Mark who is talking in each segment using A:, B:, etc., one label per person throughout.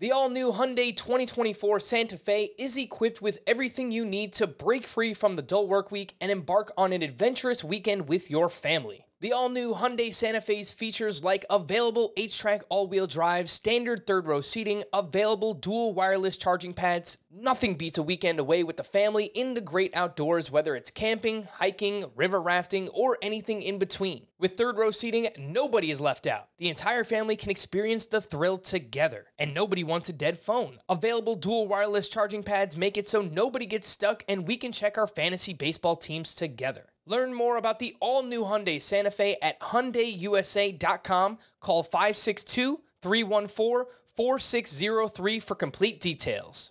A: The all-new Hyundai 2024 Santa Fe is equipped with everything you need to break free from the dull work week and embark on an adventurous weekend with your family. The all-new Hyundai Santa Fe's features like available H-Track all-wheel drive, standard third-row seating, available dual wireless charging pads. Nothing beats a weekend away with the family in the great outdoors, whether it's camping, hiking, river rafting, or anything in between. With third-row seating, nobody is left out. The entire family can experience the thrill together, and nobody wants a dead phone. Available dual wireless charging pads make it so nobody gets stuck, and we can check our fantasy baseball teams together. Learn more about the all-new Hyundai Santa Fe at HyundaiUSA.com. Call 562-314-4603 for complete details.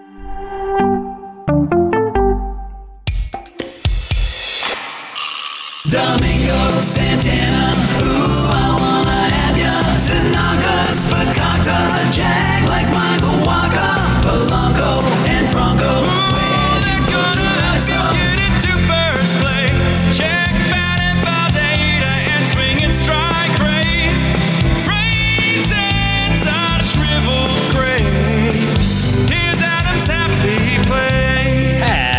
B: Domingo Santana, ooh, I wanna have ya. Tanaka's Fakakta, Jag like Michael Waka, Polanco and Franco. Where you go, get it to first place. Check batted ball data and swinging strike rates. Raisins are shriveled grapes. Here's Adam's happy place.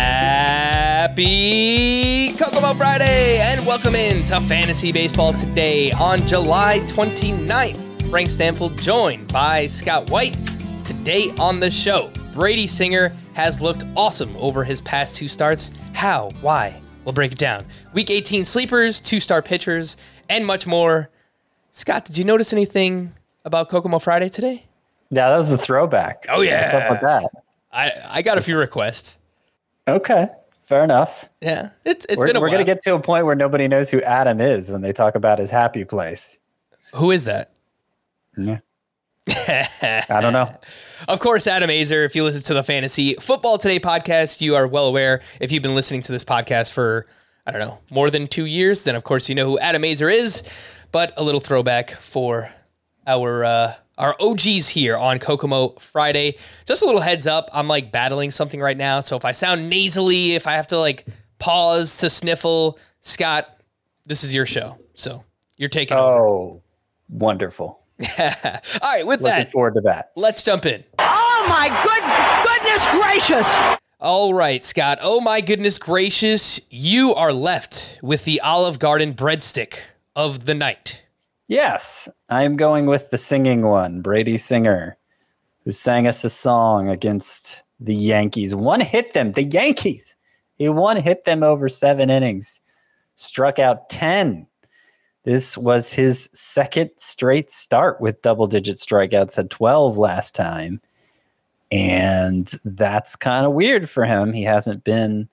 A: Happy Kokomo Friday, and welcome in to Fantasy Baseball today on July 29th. Frank Stanfield joined by Scott White. Today on the show, Brady Singer has looked awesome over his past two starts. How? Why? We'll break it down. Week 18 sleepers, two-star pitchers, and much more. Scott, did you notice anything about Kokomo Friday today?
C: Yeah, that was a throwback.
A: Oh, yeah.
C: What's up with that?
A: I got a few requests.
C: Okay, fair enough.
A: Yeah, it's been a while.
C: We're going to get to a point where nobody knows who Adam is when they talk about his happy place.
A: Who is that?
C: Yeah. I don't know.
A: Of course, Adam Azer, if you listen to the Fantasy Football Today podcast, you are well aware. If you've been listening to this podcast for, I don't know, more than 2 years, then of course you know who Adam Azer is. But a little throwback for our OGs here on Kokomo Friday. Just a little heads up, I'm like battling something right now. So if I sound nasally, if I have to like pause to sniffle, Scott, this is your show. So you're taking over.
C: Oh, wonderful.
A: All right, with
C: Looking
A: that,
C: forward to that.
A: let's jump in.
D: Oh my goodness gracious!
A: All right, Scott. Oh my goodness gracious. You are left with the Olive Garden breadstick of the night.
C: Yes, I'm going with the singing one, Brady Singer, who sang us a song against the Yankees. One hit them, the Yankees. He one hit them over 7 innings, struck out 10. This was his second straight start with double-digit strikeouts, had 12 last time. And that's kind of weird for him. He hasn't been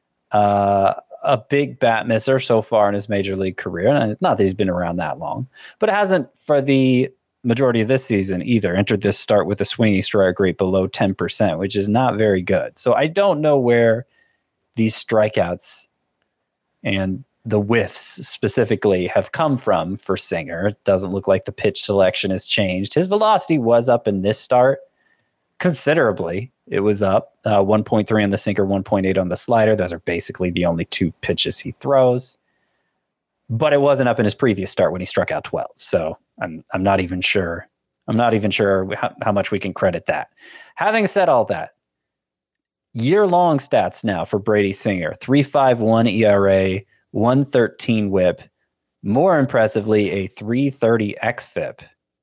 C: a big bat misser so far in his major league career. And not that he's been around that long, but it hasn't for the majority of this season either. Entered this start with a swinging strike rate below 10%, which is not very good. So I don't know where these strikeouts and the whiffs specifically have come from for Singer. It doesn't look like the pitch selection has changed. His velocity was up in this start considerably. It was up 1.3 on the sinker, 1.8 on the slider. Those are basically the only two pitches he throws. But it wasn't up in his previous start when he struck out 12. So I'm not even sure. I'm not even sure how much we can credit that. Having said all that, year-long stats now for Brady Singer: 3.51 ERA, 113 WHIP, more impressively, a 330 xFIP.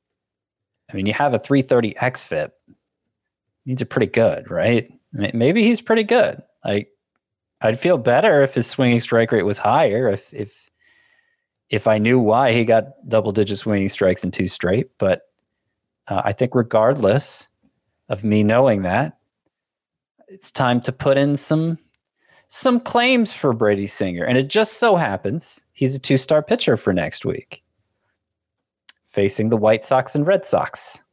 C: I mean, you have a 330 xFIP. Means you're pretty good, right? Maybe he's pretty good. Like, I'd feel better if his swinging strike rate was higher. If I knew why he got double-digit swinging strikes in 2 straight, but I think regardless of me knowing that, it's time to put in some claims for Brady Singer. And it just so happens he's a 2-star pitcher for next week, facing the White Sox and Red Sox.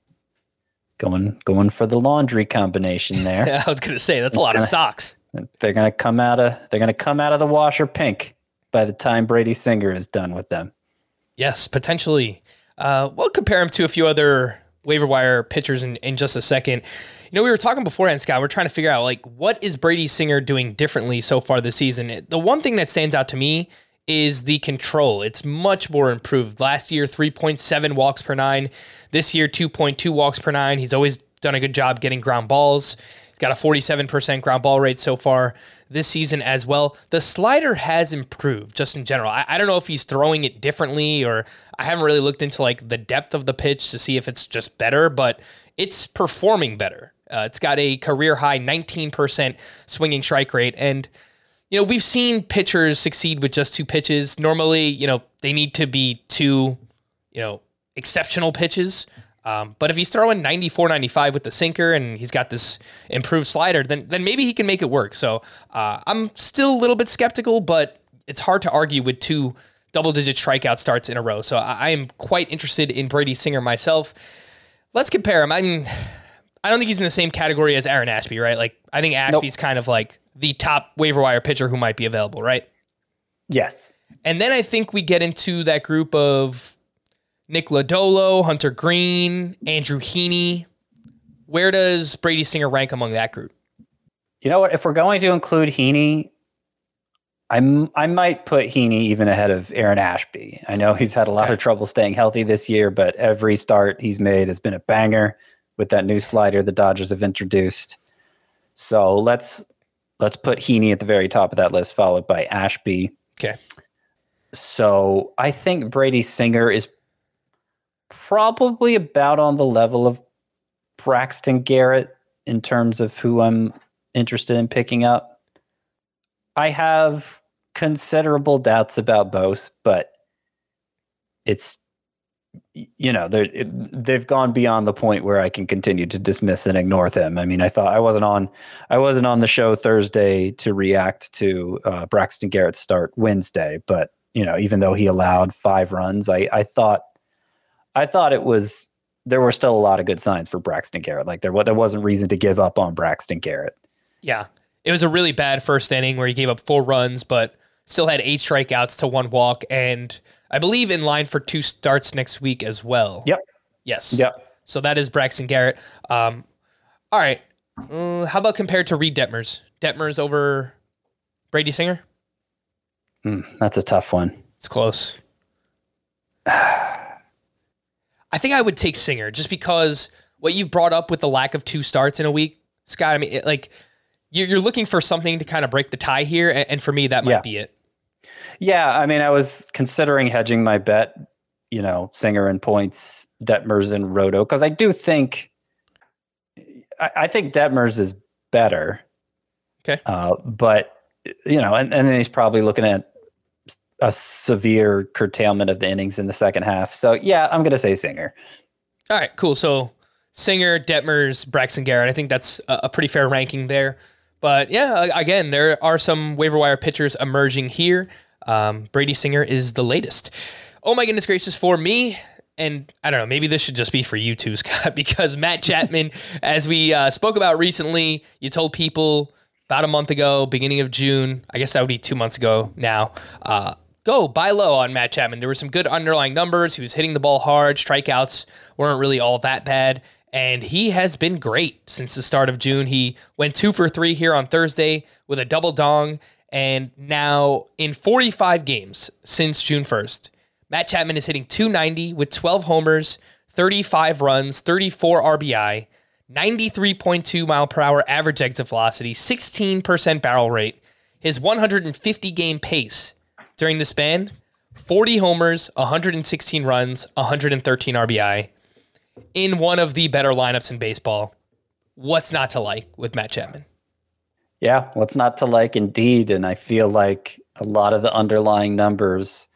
C: Going for the laundry combination there.
A: I was going to say, that's a lot of socks.
C: They're going to come out of the washer pink by the time Brady Singer is done with them.
A: Yes, potentially. We'll compare him to a few other waiver wire pitchers in just a second. You know, we were talking beforehand, Scott, we're trying to figure out, like, what is Brady Singer doing differently so far this season? The one thing that stands out to me is the control. It's much more improved. Last year, 3.7 walks per 9. This year, 2.2 walks per 9. He's always done a good job getting ground balls. He's got a 47% ground ball rate so far this season as well. The slider has improved just in general. I don't know if he's throwing it differently, or I haven't really looked into like the depth of the pitch to see if it's just better, but it's performing better. It's got a career high 19% swinging strike rate. And, you know, we've seen pitchers succeed with just 2 pitches. Normally, you know, they need to be 2, you know, exceptional pitches. But if he's throwing 94, 95 with the sinker and he's got this improved slider, then maybe he can make it work. So I'm still a little bit skeptical, but it's hard to argue with 2 double-digit strikeout starts in a row. So I am quite interested in Brady Singer myself. Let's compare him. I mean, I don't think he's in the same category as Aaron Ashby, right? Like, I think Ashby's kind of like the top waiver wire pitcher who might be available, right?
C: Yes.
A: And then I think we get into that group of Nick Lodolo, Hunter Green, Andrew Heaney. Where does Brady Singer rank among that group?
C: You know what? If we're going to include Heaney, I might put Heaney even ahead of Aaron Ashby. I know he's had a lot of trouble staying healthy this year, but every start he's made has been a banger with that new slider the Dodgers have introduced. So let's put Heaney at the very top of that list, followed by Ashby.
A: Okay.
C: So I think Brady Singer is probably about on the level of Braxton Garrett in terms of who I'm interested in picking up. I have considerable doubts about both, but it's, you know, they've gone beyond the point where I can continue to dismiss and ignore them. I mean, I wasn't on the show Thursday to react to Braxton Garrett's start Wednesday, but you know, even though he allowed 5 runs, I thought there were still a lot of good signs for Braxton Garrett. Like there wasn't reason to give up on Braxton Garrett.
A: Yeah. It was a really bad first inning where he gave up 4 runs, but still had 8 strikeouts to 1 walk. And I believe in line for 2 starts next week as well.
C: Yep.
A: Yes.
C: Yep.
A: So that is Braxton Garrett. All right. How about compared to Reed Detmers? Detmers over Brady Singer?
C: That's a tough one.
A: It's close. I think I would take Singer just because what you've brought up with the lack of 2 starts in a week, Scott, I mean, you're looking for something to kind of break the tie here. And for me, that might be it.
C: Yeah. I mean, I was considering hedging my bet, you know, Singer in points, Detmers and Roto, because I do think, I think Detmers is better.
A: Okay.
C: But, you know, and then he's probably looking at a severe curtailment of the innings in the second half. So yeah, I'm going to say Singer.
A: All right, cool. So Singer, Detmers, Braxton Garrett. I think that's a pretty fair ranking there. But yeah, again, there are some waiver wire pitchers emerging here. Brady Singer is the latest. Oh my goodness gracious, for me, and I don't know, maybe this should just be for you too, Scott, because Matt Chapman, as we spoke about recently, you told people about a month ago, beginning of June, I guess that would be 2 months ago now, go buy low on Matt Chapman. There were some good underlying numbers. He was hitting the ball hard. Strikeouts weren't really all that bad. And he has been great since the start of June. He went 2 for 3 here on Thursday with a double dong. And now in 45 games since June 1st, Matt Chapman is hitting .290 with 12 homers, 35 runs, 34 RBI, 93.2 mile per hour average exit velocity, 16% barrel rate. His 150 game pace during the span, 40 homers, 116 runs, 113 RBI in one of the better lineups in baseball. What's not to like with Matt Chapman?
C: Yeah, what's not to like indeed. And I feel like a lot of the underlying numbers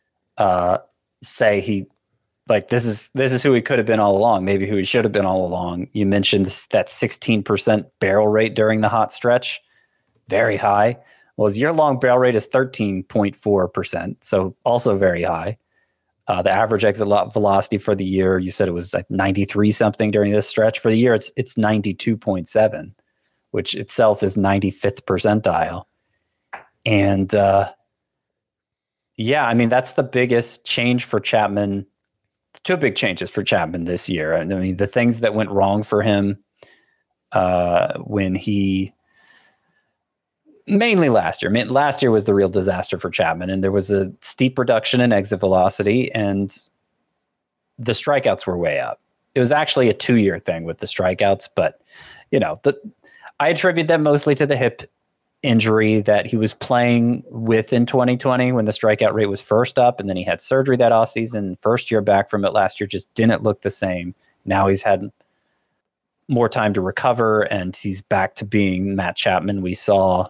C: say he, like, this is who he could have been all along, maybe who he should have been all along. You mentioned that 16% barrel rate during the hot stretch. Very high. Well, his year-long barrel rate is 13.4%, so also very high. The average exit velocity for the year, you said it was like 93 something during this stretch. For the year, it's 92.7, which itself is 95th percentile. And yeah, I mean, that's the biggest change for Chapman. 2 big changes for Chapman this year. I mean, the things that went wrong for him when he Mainly last year. I mean, last year was the real disaster for Chapman, and there was a steep reduction in exit velocity, and the strikeouts were way up. It was actually a 2-year thing with the strikeouts, but I attribute them mostly to the hip injury that he was playing with in 2020 when the strikeout rate was first up, and then he had surgery that offseason. First year back from it last year just didn't look the same. Now he's had more time to recover, and he's back to being Matt Chapman we saw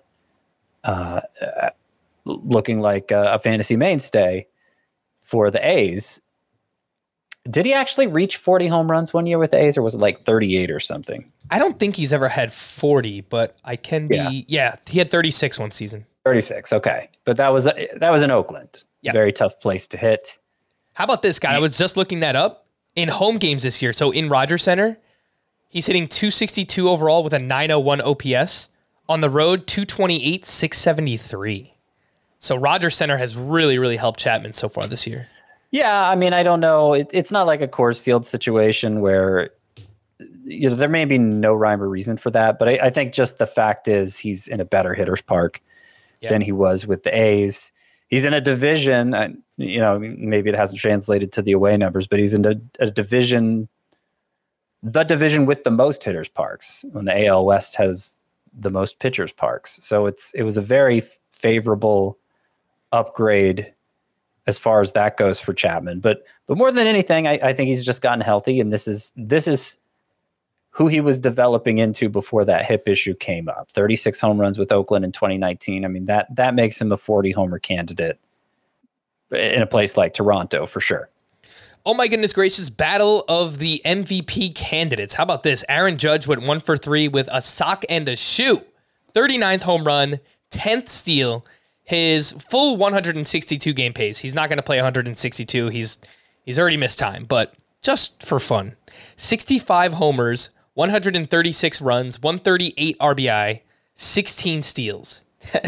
C: looking like a fantasy mainstay for the A's. Did he actually reach 40 home runs one year with the A's, or was it like 38 or something?
A: I don't think he's ever had 40, but I can be. Yeah, he had 36 one season.
C: 36, okay. But that was in Oakland. Yep. Very tough place to hit.
A: How about this guy? I was just looking that up. In home games this year, so in Rogers Center, he's hitting 262 overall with a 901 OPS. On the road, 228, 673. So Rogers Center has really, really helped Chapman so far this year.
C: Yeah, I mean, I don't know. It's not like a Coors Field situation where there may be no rhyme or reason for that, but I think just the fact is he's in a better hitter's park than he was with the A's. He's in a division, maybe it hasn't translated to the away numbers, but he's in a division, the division with the most hitters parks, when the AL West has the most pitchers parks. So it was a very favorable upgrade as far as that goes for Chapman. But more than anything, I think he's just gotten healthy, and this is who he was developing into before that hip issue came up. 36 home runs with Oakland in 2019. I mean, that makes him a 40 homer candidate in a place like Toronto for sure.
A: Oh my goodness gracious, battle of the MVP candidates. How about this? Aaron Judge went 1 for 3 with a sock and a shoe. 39th home run, 10th steal. His full 162 game pace. He's not going to play 162. He's already missed time, but just for fun. 65 homers, 136 runs, 138 RBI, 16 steals.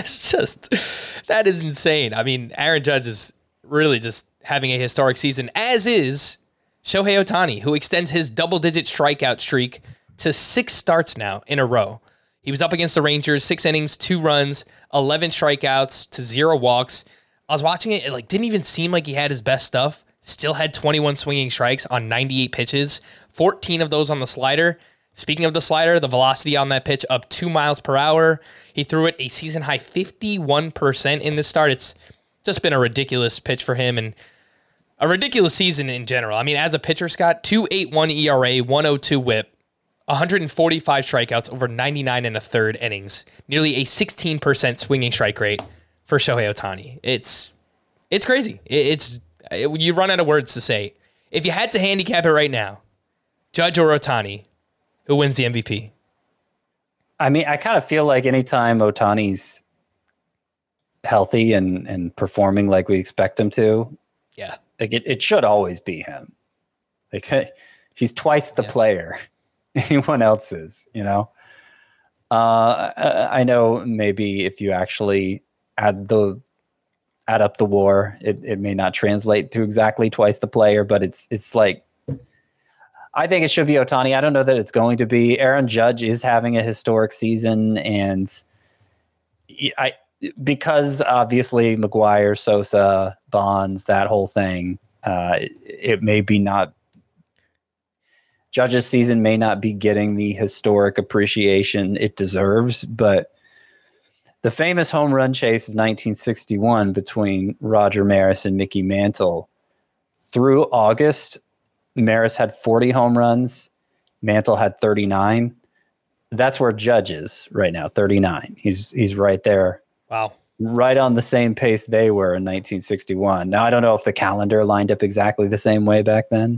A: That is insane. I mean, Aaron Judge is really just having a historic season, as is Shohei Ohtani, who extends his double-digit strikeout streak to 6 starts now in a row. He was up against the Rangers, 6 innings, 2 runs, 11 strikeouts to 0 walks. I was watching it. It didn't even seem like he had his best stuff. Still had 21 swinging strikes on 98 pitches, 14 of those on the slider. Speaking of the slider, the velocity on that pitch up 2 miles per hour. He threw it a season-high 51% in this start. It's just been a ridiculous pitch for him and a ridiculous season in general. I mean, as a pitcher, Scott, 2.81 ERA, 102 whip. 145 strikeouts over 99 and a third innings, nearly a 16% swinging strike rate for Shohei Ohtani. It's crazy. You run out of words to say. If you had to handicap it right now, Judge or Ohtani, who wins the MVP?
C: I mean, I kind of feel like anytime Ohtani's healthy and performing like we expect him to, it should always be him. He's twice the player anyone else is, I know maybe if you actually add up the WAR, it may not translate to exactly twice the player, but it's like, I think it should be Ohtani. I don't know that it's going to be. Aaron Judge is having a historic season, and because obviously McGuire, Sosa, Bonds, that whole thing, it may be not. Judge's season may not be getting the historic appreciation it deserves, but the famous home run chase of 1961 between Roger Maris and Mickey Mantle, through August, Maris had 40 home runs, Mantle had 39. That's where Judge is right now, 39. He's right there.
A: Wow.
C: Right on the same pace they were in 1961. Now, I don't know if the calendar lined up exactly the same way back then.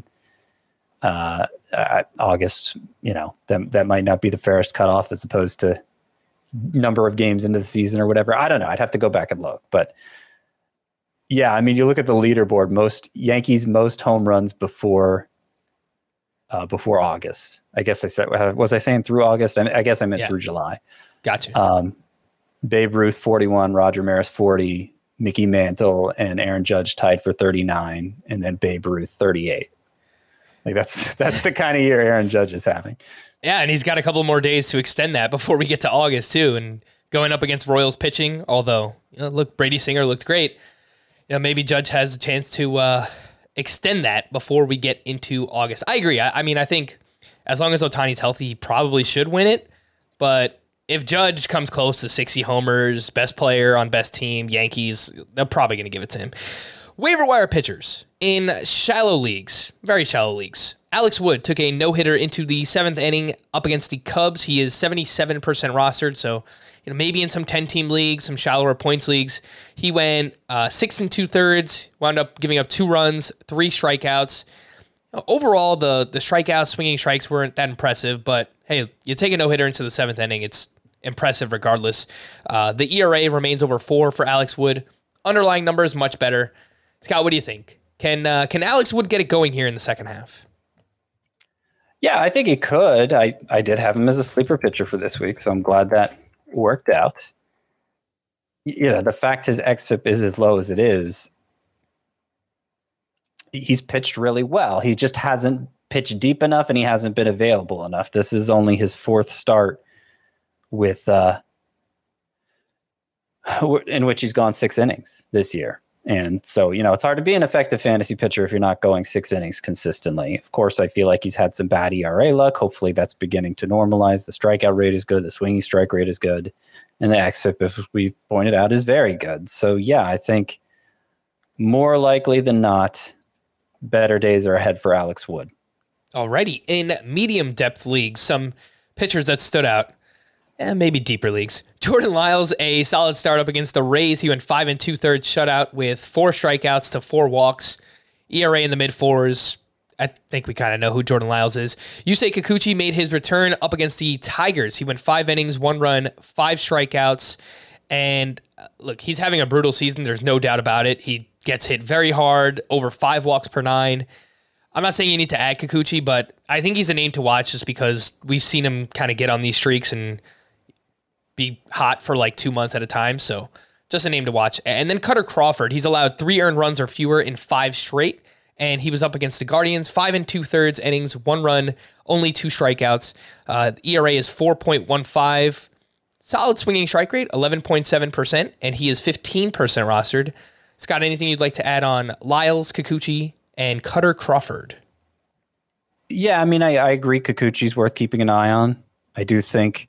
C: August, that might not be the fairest cutoff as opposed to number of games into the season or whatever. I don't know. I'd have to go back and look. But yeah, I mean, you look at the leaderboard, Yankees most home runs before August. I guess was I saying through August? I guess I meant through July.
A: Gotcha.
C: Babe Ruth 41, Roger Maris 40, Mickey Mantle and Aaron Judge tied for 39, and then Babe Ruth 38. Like that's the kind of year Aaron Judge is having.
A: Yeah, and he's got a couple more days to extend that before we get to August too, and going up against Royals pitching, although, look, Brady Singer looked great. Maybe Judge has a chance to extend that before we get into August. I agree. I mean, I think as long as Ohtani's healthy, he probably should win it. But if Judge comes close to 60 homers, best player on best team, Yankees, they're probably going to give it to him. Waiver wire pitchers in shallow leagues, very shallow leagues. Alex Wood took a no-hitter into the 7th inning up against the Cubs. He is 77% rostered, so maybe in some 10-team leagues, some shallower points leagues. He went 6 2/3, wound up giving up 2 runs, 3 strikeouts. Overall, the strikeouts, swinging strikes weren't that impressive, but hey, you take a no-hitter into the 7th inning, it's impressive regardless. The ERA remains over 4 for Alex Wood. Underlying numbers much better. Scott, what do you think? Can Alex Wood get it going here in the second half?
C: Yeah, I think he could. I did have him as a sleeper pitcher for this week, so I'm glad that worked out. The fact his xFIP is as low as it is, he's pitched really well. He just hasn't pitched deep enough, and he hasn't been available enough. This is only his 4th start with in which he's gone 6 innings this year. And so, it's hard to be an effective fantasy pitcher if you're not going 6 innings consistently. Of course, I feel like he's had some bad ERA luck. Hopefully that's beginning to normalize. The strikeout rate is good. The swinging strike rate is good. And the xFIP, as we've pointed out, is very good. So, yeah, I think more likely than not, better days are ahead for Alex Wood.
A: Alrighty. In medium depth leagues, some pitchers that stood out. Maybe deeper leagues. Jordan Lyles, a solid start up against the Rays. He went 5 2/3 shutout with 4 strikeouts to 4 walks. ERA in the mid-4s. I think we kind of know who Jordan Lyles is. Yusei Kikuchi made his return up against the Tigers. He went 5 innings, 1 run, 5 strikeouts. And look, he's having a brutal season. There's no doubt about it. He gets hit very hard, over 5 walks per 9. I'm not saying you need to add Kikuchi, but I think he's a name to watch just because we've seen him kind of get on these streaks and be hot for like 2 months at a time. So just a name to watch. And then Cutter Crawford, he's allowed 3 earned runs or fewer in 5 straight. And he was up against the Guardians, 5 2/3 innings, 1 run, only 2 strikeouts. The ERA is 4.15. Solid swinging strike rate, 11.7%. And he is 15% rostered. Scott, anything you'd like to add on Lyles, Kikuchi, and Cutter Crawford?
C: Yeah, I mean, I agree Kikuchi's worth keeping an eye on. I do think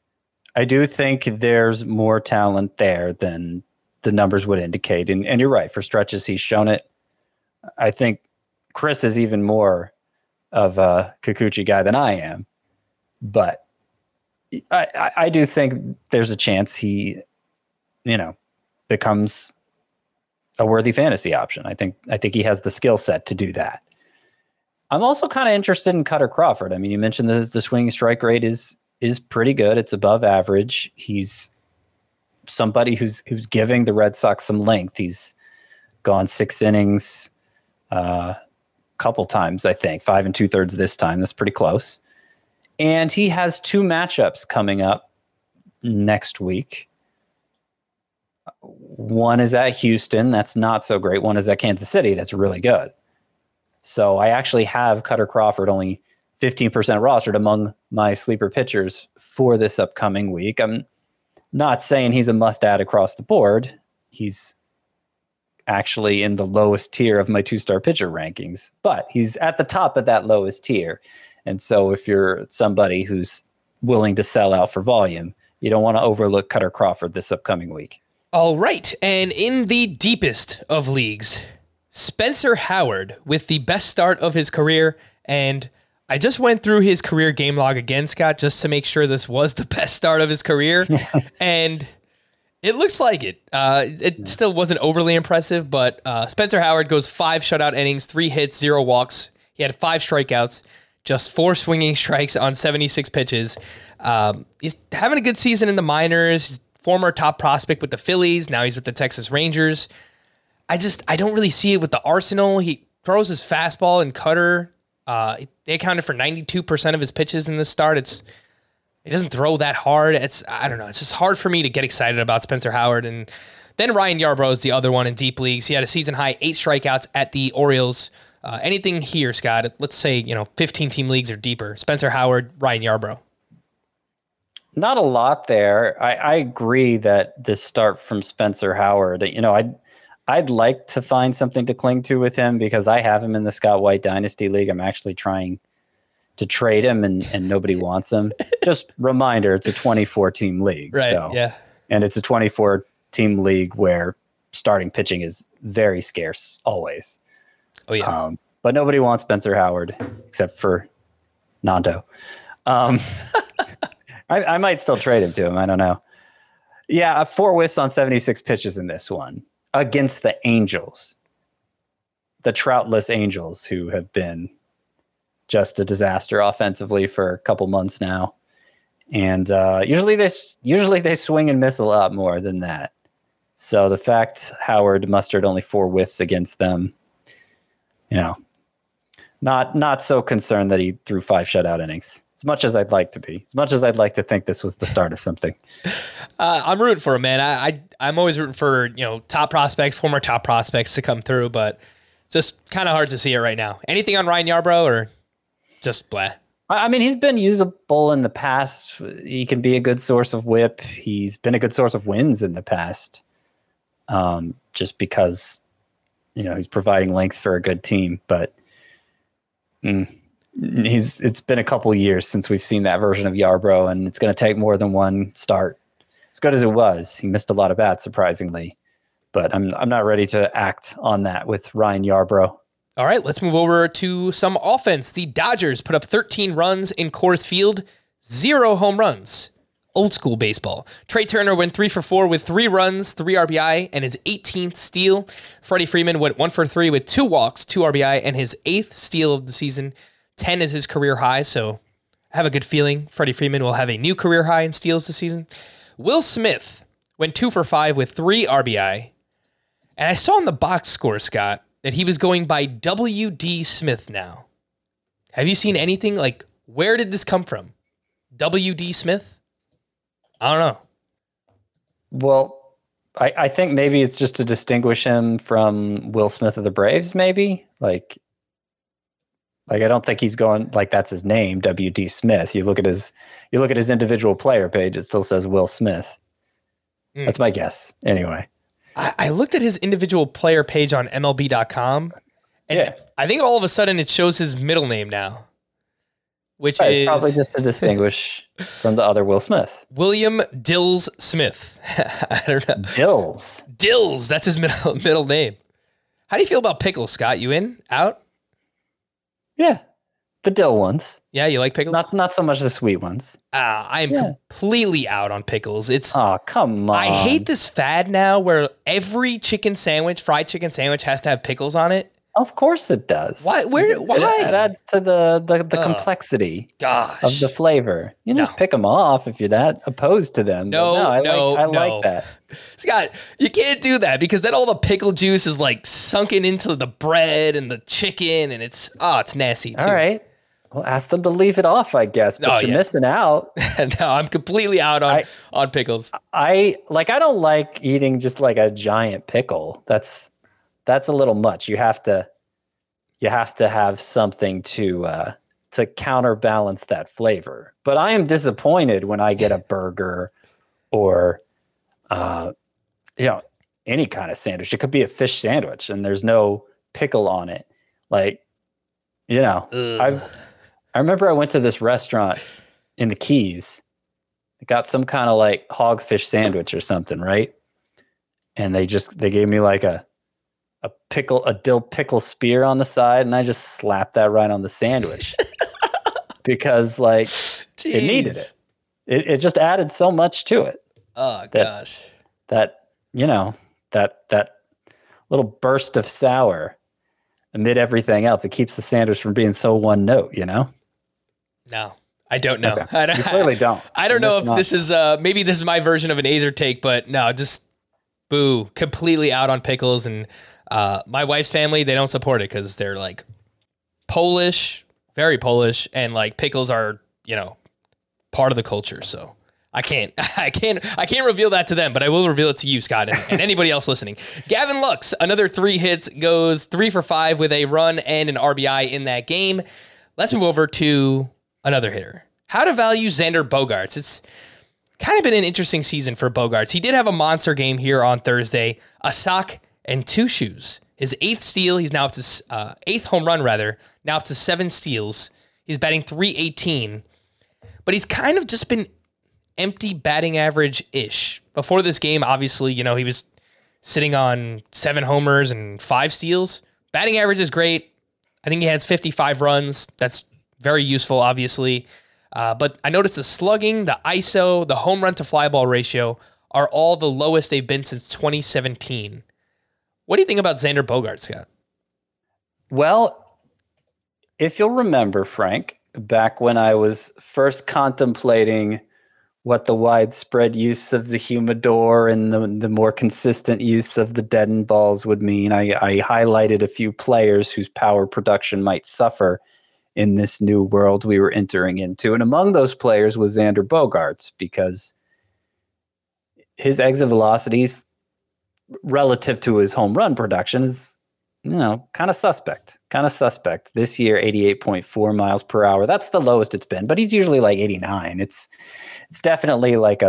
C: there's more talent there than the numbers would indicate. And you're right, for stretches he's shown it. I think Chris is even more of a Kikuchi guy than I am. But I do think there's a chance he, becomes a worthy fantasy option. I think he has the skill set to do that. I'm also kind of interested in Cutter Crawford. I mean, you mentioned the swinging strike rate is pretty good. It's above average. He's somebody who's giving the Red Sox some length. He's gone 6 innings a couple times, I think, 5 2/3 this time. That's pretty close. And he has 2 matchups coming up next week. One is at Houston. That's not so great. One is at Kansas City. That's really good. So I actually have Cutter Crawford only 15% rostered among my sleeper pitchers for this upcoming week. I'm not saying he's a must-add across the board. He's actually in the lowest tier of my 2-star pitcher rankings, but he's at the top of that lowest tier. And so if you're somebody who's willing to sell out for volume, you don't want to overlook Cutter Crawford this upcoming week.
A: All right. And in the deepest of leagues, Spencer Howard with the best start of his career. And I just went through his career game log again, Scott, just to make sure this was the best start of his career. And it looks like it. It still wasn't overly impressive, but Spencer Howard goes 5 shutout innings, 3 hits, 0 walks. He had 5 strikeouts, just 4 swinging strikes on 76 pitches. He's having a good season in the minors. He's former top prospect with the Phillies. Now he's with the Texas Rangers. I don't really see it with the arsenal. He throws his fastball and cutter. They accounted for 92% of his pitches in this start. He doesn't throw that hard. I don't know. It's just hard for me to get excited about Spencer Howard. And then Ryan Yarbrough is the other one in deep leagues. He had a season high 8 strikeouts at the Orioles. Anything here, Scott? Let's say 15-team leagues or deeper. Spencer Howard, Ryan Yarbrough.
C: Not a lot there. I agree that this start from Spencer Howard, I'd like to find something to cling to with him because I have him in the Scott White Dynasty League. I'm actually trying to trade him and nobody wants him. Just reminder, it's a 24-team league.
A: Right,
C: so,
A: yeah.
C: And it's a 24-team league where starting pitching is very scarce always.
A: Oh, yeah.
C: But nobody wants Spencer Howard except for Nando. I might still trade him to him. I don't know. Yeah, 4 whiffs on 76 pitches in this one against the Angels, the Troutless Angels, who have been just a disaster offensively for a couple months now. And usually they swing and miss a lot more than that. So the fact Howard mustered only 4 whiffs against them, not so concerned that he threw 5 shutout innings. As much as I'd like to be, as much as I'd like to think this was the start of something.
A: I'm rooting for him, man. I'm always rooting for, top prospects, former top prospects to come through, but just kind of hard to see it right now. Anything on Ryan Yarbrough or just blah?
C: I mean, he's been usable in the past. He can be a good source of whip. He's been a good source of wins in the past. Just because, he's providing length for a good team, but it's been a couple years since we've seen that version of Yarbrough, and it's going to take more than one start. As good as it was, he missed a lot of bats, surprisingly, but I'm not ready to act on that with Ryan Yarbrough.
A: All right, let's move over to some offense. The Dodgers put up 13 runs in Coors Field, 0 home runs. Old school baseball. Trey Turner went 3 for 4 with 3 runs, 3 RBI, and his 18th steal. Freddie Freeman went 1 for 3 with 2 walks, 2 RBI, and his 8th steal of the season. 10 is his career high, so I have a good feeling Freddie Freeman will have a new career high in steals this season. Will Smith went 2 for 5 with 3 RBI. And I saw in the box score, Scott, that he was going by W.D. Smith now. Have you seen anything? Like, where did this come from? W.D. Smith? I don't know.
C: Well, I think maybe it's just to distinguish him from Will Smith of the Braves, maybe? Like I don't think he's going like that's his name, W.D. Smith. You look at his individual player page, it still says Will Smith. That's my guess. Anyway.
A: I looked at his individual player page on MLB.com, and I think all of a sudden it shows his middle name now, which is
C: probably just to distinguish from the other Will Smith.
A: William Dills Smith. I don't know. Dills. That's his middle name. How do you feel about pickles, Scott? You in? Out?
C: Yeah. The dill ones.
A: Yeah, you like pickles?
C: Not so much the sweet ones.
A: I am completely out on pickles.
C: Oh, come on.
A: I hate this fad now where every fried chicken sandwich has to have pickles on it.
C: Of course it does.
A: Why?
C: It adds to the complexity of the flavor. You just pick them off if you're that opposed to them. I like that.
A: Scott, you can't do that because then all the pickle juice is like sunken into the bread and the chicken, and it's nasty too.
C: All right. Well, ask them to leave it off, I guess, but you're missing out.
A: No, I'm completely out on pickles.
C: I don't like eating just like a giant pickle. That's a little much. You have to have something to counterbalance that flavor. But I am disappointed when I get a burger or any kind of sandwich. It could be a fish sandwich and there's no pickle on it. I remember I went to this restaurant in the Keys. I got some kind of like hogfish sandwich or something, right? And they gave me like a dill pickle spear on the side, and I just slapped that right on the sandwich because it needed it. It just added so much to it.
A: Oh gosh.
C: That little burst of sour amid everything else, it keeps the sandwich from being so one note,
A: No, I don't know.
C: Okay. You clearly don't.
A: I don't know if this is maybe this is my version of an Azer take, but no, just boo, completely out on pickles. And my wife's family, they don't support it because they're like Polish, very Polish, and like pickles are, part of the culture. So I can't reveal that to them, but I will reveal it to you, Scott, and anybody else listening. Gavin Lux, another 3 hits, goes 3 for 5 with a run and an RBI in that game. Let's move over to another hitter. How to value Xander Bogaerts. kind of been an interesting season for Bogaerts. He did have a monster game here on Thursday, a sock and 2 shoes. His 8th steal, he's now up to 8th home run rather, now up to 7 steals. He's batting .318, but he's kind of just been empty batting average-ish. Before this game, obviously, he was sitting on 7 homers and 5 steals. Batting average is great. I think he has 55 runs. That's very useful, obviously. But I noticed the slugging, the ISO, the home run to fly ball ratio are all the lowest they've been since 2017. What do you think about Xander Bogaerts, Scott?
C: Well, if you'll remember, Frank, back when I was first contemplating what the widespread use of the humidor and the more consistent use of the deadened balls would mean, I highlighted a few players whose power production might suffer in this new world we were entering into. And among those players was Xander Bogaerts, because his exit velocities relative to his home run production is, kind of suspect. This year, 88.4 miles per hour. That's the lowest it's been, but he's usually like 89. It's definitely like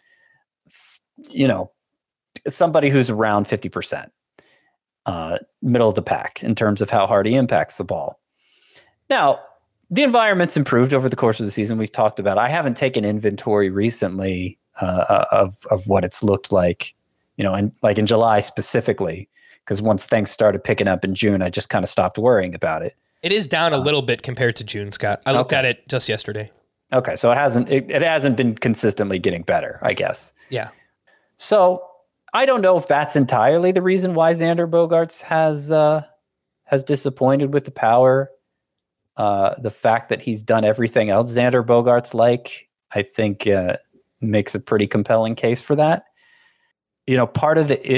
C: somebody who's around 50%, middle of the pack in terms of how hard he impacts the ball. Now, the environment's improved over the course of the season. We've talked about it. I haven't taken inventory recently of what it's looked like, and like in July specifically, because once things started picking up in June, I just kind of stopped worrying about it.
A: It is down a little bit compared to June, Scott. I looked at it just yesterday.
C: Okay, so it hasn't been consistently getting better, I guess.
A: Yeah.
C: So I don't know if that's entirely the reason why Xander Bogaerts has disappointed with the power. The fact that he's done everything else Xander Bogaerts I think makes a pretty compelling case for that. Part of the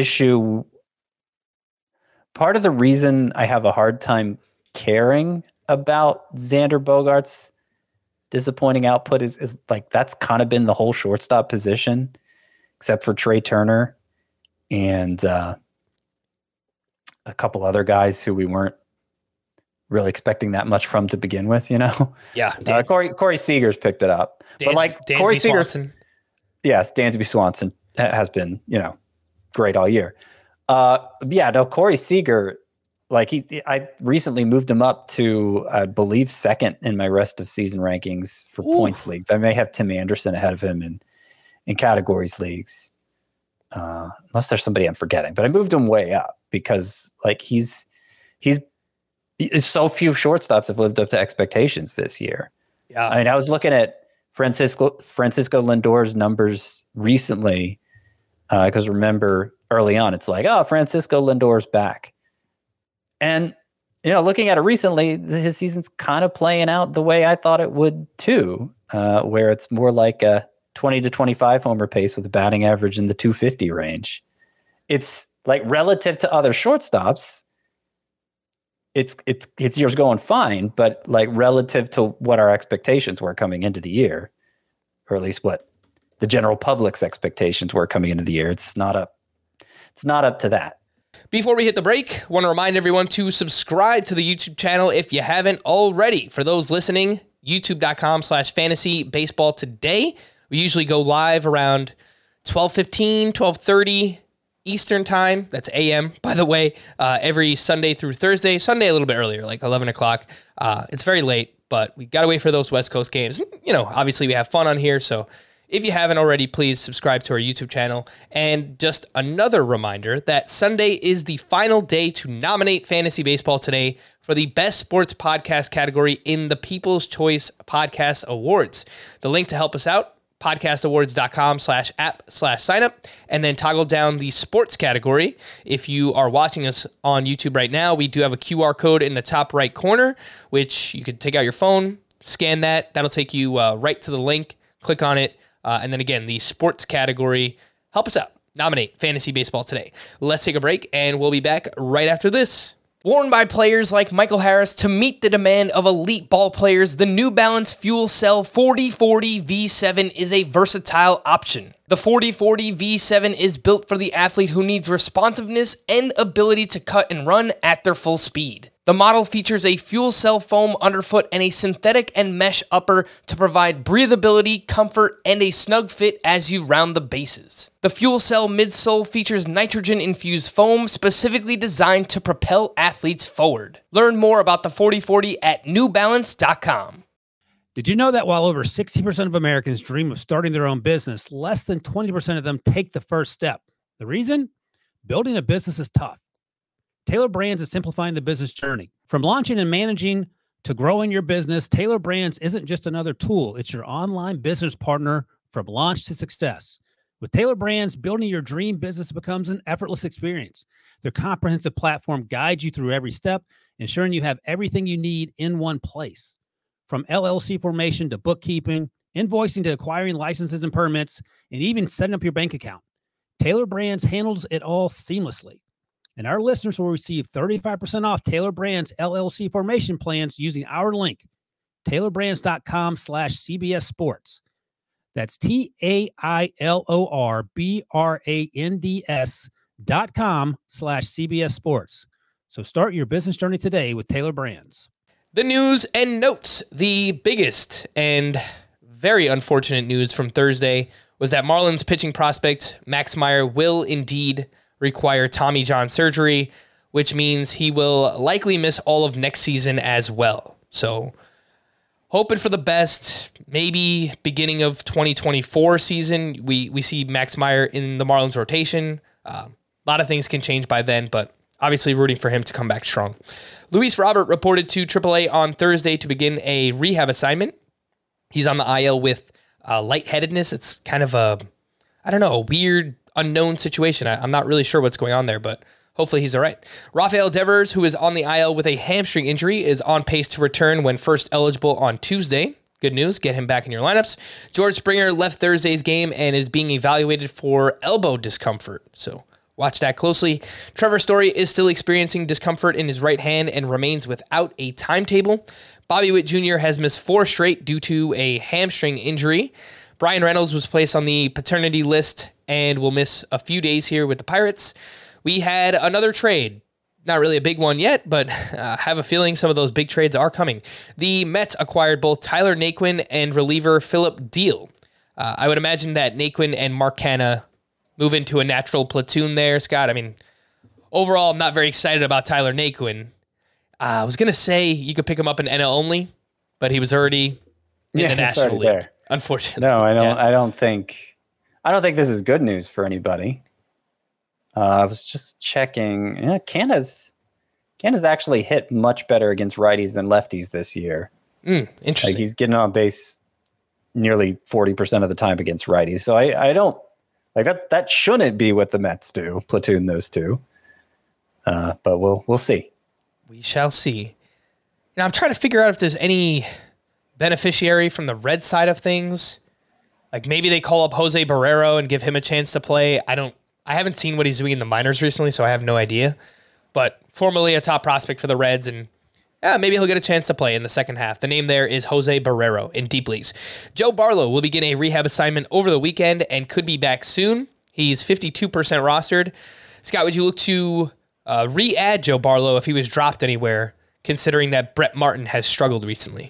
C: reason I have a hard time caring about Xander Bogaerts' disappointing output is like that's kind of been the whole shortstop position, except for Trey Turner and a couple other guys who we weren't really expecting that much from to begin with,
A: Yeah.
C: Corey Seager's picked it up.
A: Dansby
C: Corey Seager,
A: Swanson.
C: Yes, Dansby Swanson has been, great all year. Corey Seager, I recently moved him up to, I believe, 2nd in my rest of season rankings for points leagues. I may have Tim Anderson ahead of him in categories leagues, unless there's somebody I'm forgetting. But I moved him way up because he's so few shortstops have lived up to expectations this year.
A: Yeah,
C: I mean, I was looking at Francisco Lindor's numbers recently because remember early on it's like, oh, Francisco Lindor's back, and looking at it recently, his season's kind of playing out the way I thought it would too, where it's more like a 20 to 25 homer pace with a batting average in the 250 range. It's like relative to other shortstops, his year's going fine, but like relative to what our expectations were coming into the year, or at least what the general public's expectations were coming into the year, it's not up to that.
A: Before we hit the break, want to remind everyone to subscribe to the YouTube channel if you haven't already. For those listening, youtube.com/fantasy baseball today. We usually go live around 12:15, 12:30 Eastern time. That's AM, by the way, every Sunday through Thursday. Sunday a little bit earlier, like 11 o'clock. It's very late, but we got to wait for those West Coast games. Obviously we have fun on here, so if you haven't already, please subscribe to our YouTube channel. And just another reminder that Sunday is the final day to nominate Fantasy Baseball Today for the Best Sports Podcast category in the People's Choice Podcast Awards. The link to help us out, podcastawards.com/app/signup, and then toggle down the sports category. If you are watching us on YouTube right now, we do have a QR code in the top right corner, which you could take out your phone, scan that. That'll take you right to the link. Click on it. And then again, the sports category, help us out. Nominate Fantasy Baseball Today. Let's take a break, and we'll be back right after this. Worn by players like Michael Harris to meet the demand of elite ball players, the New Balance Fuel Cell 4040 V7 is a versatile option. The 4040 V7 is built for the athlete who needs responsiveness and ability to cut and run at their full speed. The model features a fuel cell foam underfoot and a synthetic and mesh upper to provide breathability, comfort, and a snug fit as you round the bases. The fuel cell midsole features nitrogen-infused foam specifically designed to propel athletes forward. Learn more about the 4040 at newbalance.com.
E: Did you know that while over 60% of Americans dream of starting their own business, less than 20% of them take the first step? The reason? Building a business is tough. Taylor Brands is simplifying the business journey. From launching and managing to growing your business, Taylor Brands isn't just another tool. It's your online business partner from launch to success. With Taylor Brands, building your dream business becomes an effortless experience. Their comprehensive platform guides you through every step, ensuring you have everything you need in one place. From LLC formation to bookkeeping, invoicing to acquiring licenses and permits, and even setting up your bank account, Taylor Brands handles it all seamlessly. And our listeners will receive 35% off Taylor Brands LLC formation plans using our link, taylorbrands.com/CBS Sports. That's TAILORBRANDS.com/CBS Sports. So start your business journey today with Taylor Brands.
A: The news and notes. The biggest and very unfortunate news from Thursday was that Marlins pitching prospect Max Meyer will indeed require Tommy John surgery, which means he will likely miss all of next season as well. So hoping for the best, maybe beginning of 2024 season, we see Max Meyer in the Marlins rotation. A lot of things can change by then, but obviously rooting for him to come back strong. Luis Robert reported to AAA on Thursday to begin a rehab assignment. He's on the IL with lightheadedness. It's kind of a weird, unknown situation. I'm not really sure what's going on there, but hopefully he's all right. Rafael Devers, who is on the IL with a hamstring injury, is on pace to return when first eligible on Tuesday. Good news, get him back in your lineups. George Springer left Thursday's game and is being evaluated for elbow discomfort, so watch that closely. Trevor Story is still experiencing discomfort in his right hand and remains without a timetable. Bobby Witt Jr. has missed 4 straight due to a hamstring injury. Brian Reynolds was placed on the paternity list and will miss a few days here with the Pirates. We had another trade. Not really a big one yet, but have a feeling some of those big trades are coming. The Mets acquired both Tyler Naquin and reliever Philip Deal. I would imagine that Naquin and Mark Canha move into a natural platoon there, Scott. I mean, overall, I'm not very excited about Tyler Naquin. I was going to say you could pick him up in NL only, but he was already in the National League. There. Unfortunately.
C: No, I don't. Yeah. I don't think this is good news for anybody. I was just checking. Yeah, Canha's actually hit much better against righties than lefties this year.
A: Interesting.
C: Like he's getting on base nearly 40% of the time against righties. So I don't like that. That shouldn't be what the Mets do. Platoon those two. But we'll see.
A: We shall see. Now I'm trying to figure out if there's any beneficiary from the Red side of things. Like maybe they call up Jose Barrero and give him a chance to play. I haven't seen what he's doing in the minors recently, so I have no idea. But formerly a top prospect for the Reds, and maybe he'll get a chance to play in the second half. The name there is Jose Barrero in deep leagues. Joe Barlow will begin a rehab assignment over the weekend and could be back soon. He's 52% rostered. Scott, would you look to re-add Joe Barlow if he was dropped anywhere, considering that Brett Martin has struggled recently?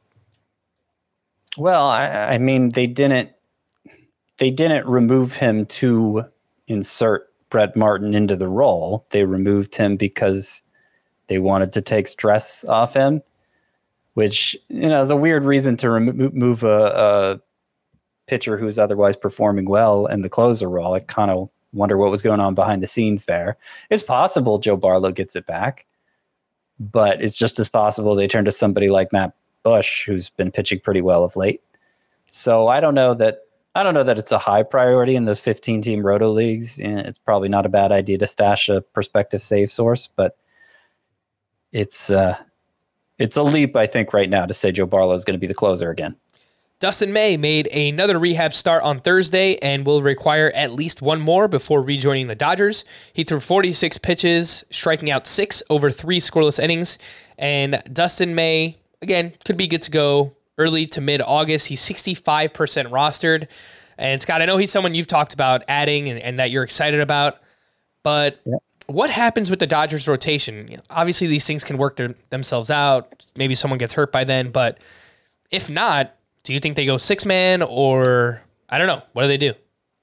C: Well, I mean, they didn't remove him to insert Brett Martin into the role. They removed him because they wanted to take stress off him, which, is a weird reason to remove a pitcher who's otherwise performing well in the closer role. I kind of wonder what was going on behind the scenes there. It's possible Joe Barlow gets it back, but it's just as possible they turn to somebody like Matt Bush, who's been pitching pretty well of late. So I don't know that it's a high priority in those 15-team roto leagues. It's probably not a bad idea to stash a prospective save source, but it's a leap, I think, right now to say Joe Barlow is going to be the closer again.
A: Dustin May made another rehab start on Thursday and will require at least one more before rejoining the Dodgers. He threw 46 pitches, striking out 6 over 3 scoreless innings. And Dustin May, again, could be good to go early to mid-August. He's 65% rostered. And Scott, I know he's someone you've talked about adding and that you're excited about, but what happens with the Dodgers rotation? You know, obviously, these things can work themselves out. Maybe someone gets hurt by then, but if not, do you think they go 6-man or I don't know? What do they do?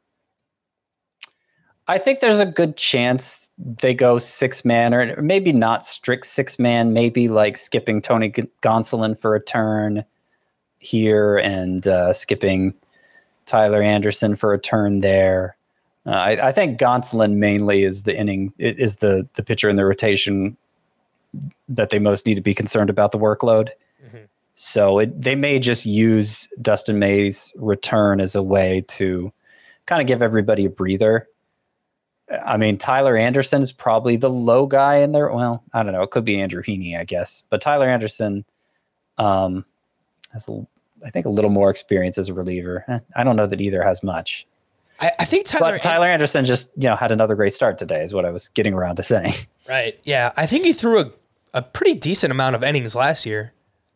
C: I think there's a good chance they go 6-man, or maybe not strict 6-man, maybe like skipping Tony Gonsolin for a turn here and skipping Tyler Anderson for a turn there. I think Gonsolin mainly is the pitcher in the rotation that they most need to be concerned about the workload. Mm-hmm. So they may just use Dustin May's return as a way to kind of give everybody a breather. I mean, Tyler Anderson is probably the low guy in there. Well, I don't know. It could be Andrew Heaney, I guess. But Tyler Anderson has, I think, a little more experience as a reliever. I don't know that either has much.
A: I think
C: Tyler Anderson just had another great start today is what I was getting around to saying.
A: Right. Yeah. I think he threw a pretty decent amount of innings last year.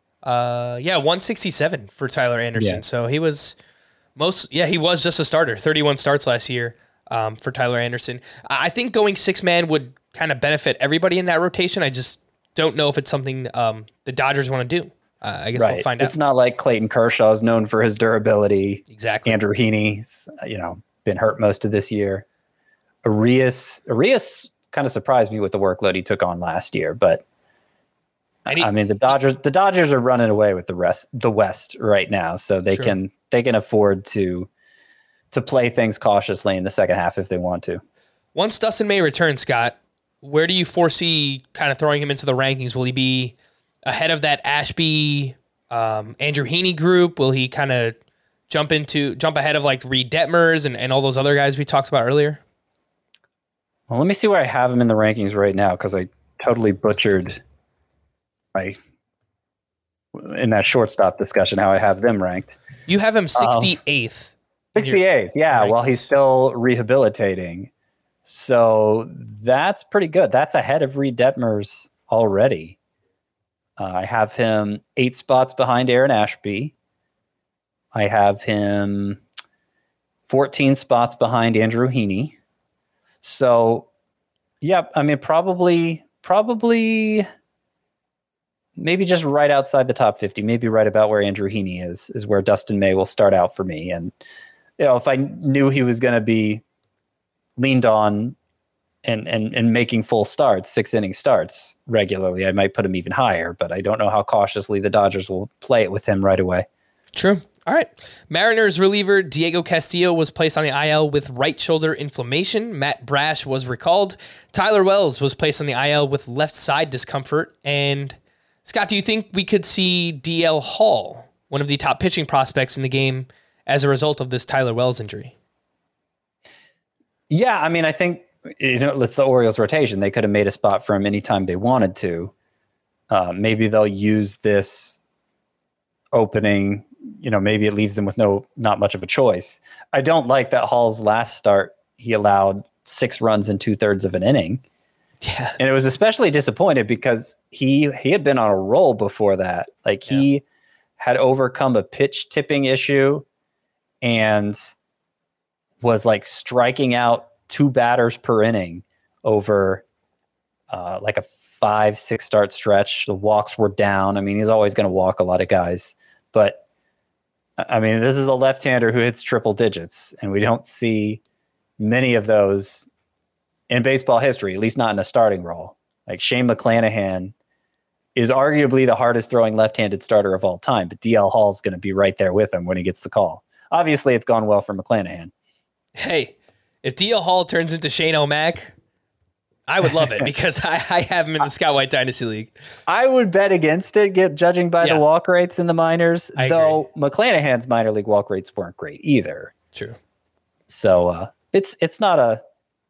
A: 167 for Tyler Anderson. Yeah. So he was he was just a starter. 31 starts last year for Tyler Anderson. I think going 6-man would kind of benefit everybody in that rotation. I just don't know if it's something the Dodgers want to do. I guess we'll find out.
C: It's not like Clayton Kershaw is known for his durability.
A: Exactly.
C: Andrew Heaney's, been hurt most of this year. Arias kind of surprised me with the workload he took on last year, but the Dodgers are running away with the West right now, so they can afford to play things cautiously in the second half if they want to.
A: Once Dustin May returns, Scott, where do you foresee kind of throwing him into the rankings? Will he be ahead of that Ashby, Andrew Heaney group? Will he kind of jump ahead of like Reed Detmers and all those other guys we talked about earlier?
C: Well, let me see where I have him in the rankings right now, because I totally butchered in that shortstop discussion how I have them ranked.
A: You have him 68th.
C: 68th, yeah, while he's still rehabilitating. So that's pretty good. That's ahead of Reed Detmers already. I have him 8 spots behind Aaron Ashby. I have him 14 spots behind Andrew Heaney. So, yeah, I mean, probably maybe just right outside the top 50, maybe right about where Andrew Heaney is where Dustin May will start out for me. And, if I knew he was going to be leaned on and making full starts, 6-inning starts regularly, I might put him even higher, but I don't know how cautiously the Dodgers will play it with him right away.
A: True. All right. Mariners reliever Diego Castillo was placed on the IL with right shoulder inflammation. Matt Brash was recalled. Tyler Wells was placed on the IL with left side discomfort. And Scott, do you think we could see DL Hall, one of the top pitching prospects in the game, as a result of this Tyler Wells injury?
C: Yeah, I mean, I think it's the Orioles rotation. They could have made a spot for him anytime they wanted to. Maybe they'll use this opening. Maybe it leaves them with not much of a choice. I don't like that Hall's last start, he allowed 6 runs in 2/3 of an inning.
A: Yeah.
C: And it was especially disappointed because he had been on a roll before that. He had overcome a pitch tipping issue and was striking out 2 batters per inning over a 5-6 start stretch. The walks were down. I mean, he's always going to walk a lot of guys, but I mean, this is a left-hander who hits triple digits, and we don't see many of those in baseball history, at least not in a starting role. Shane McClanahan is arguably the hardest throwing left-handed starter of all time, but DL Hall is going to be right there with him when he gets the call. Obviously, it's gone well for McClanahan.
A: Hey, if DL Hall turns into Shane O'Mac, I would love it because I have him in the Scott White Dynasty League.
C: I would bet against it, judging by the walk rates in the minors, though
A: agree.
C: McClanahan's minor league walk rates weren't great either.
A: True.
C: So it's not a,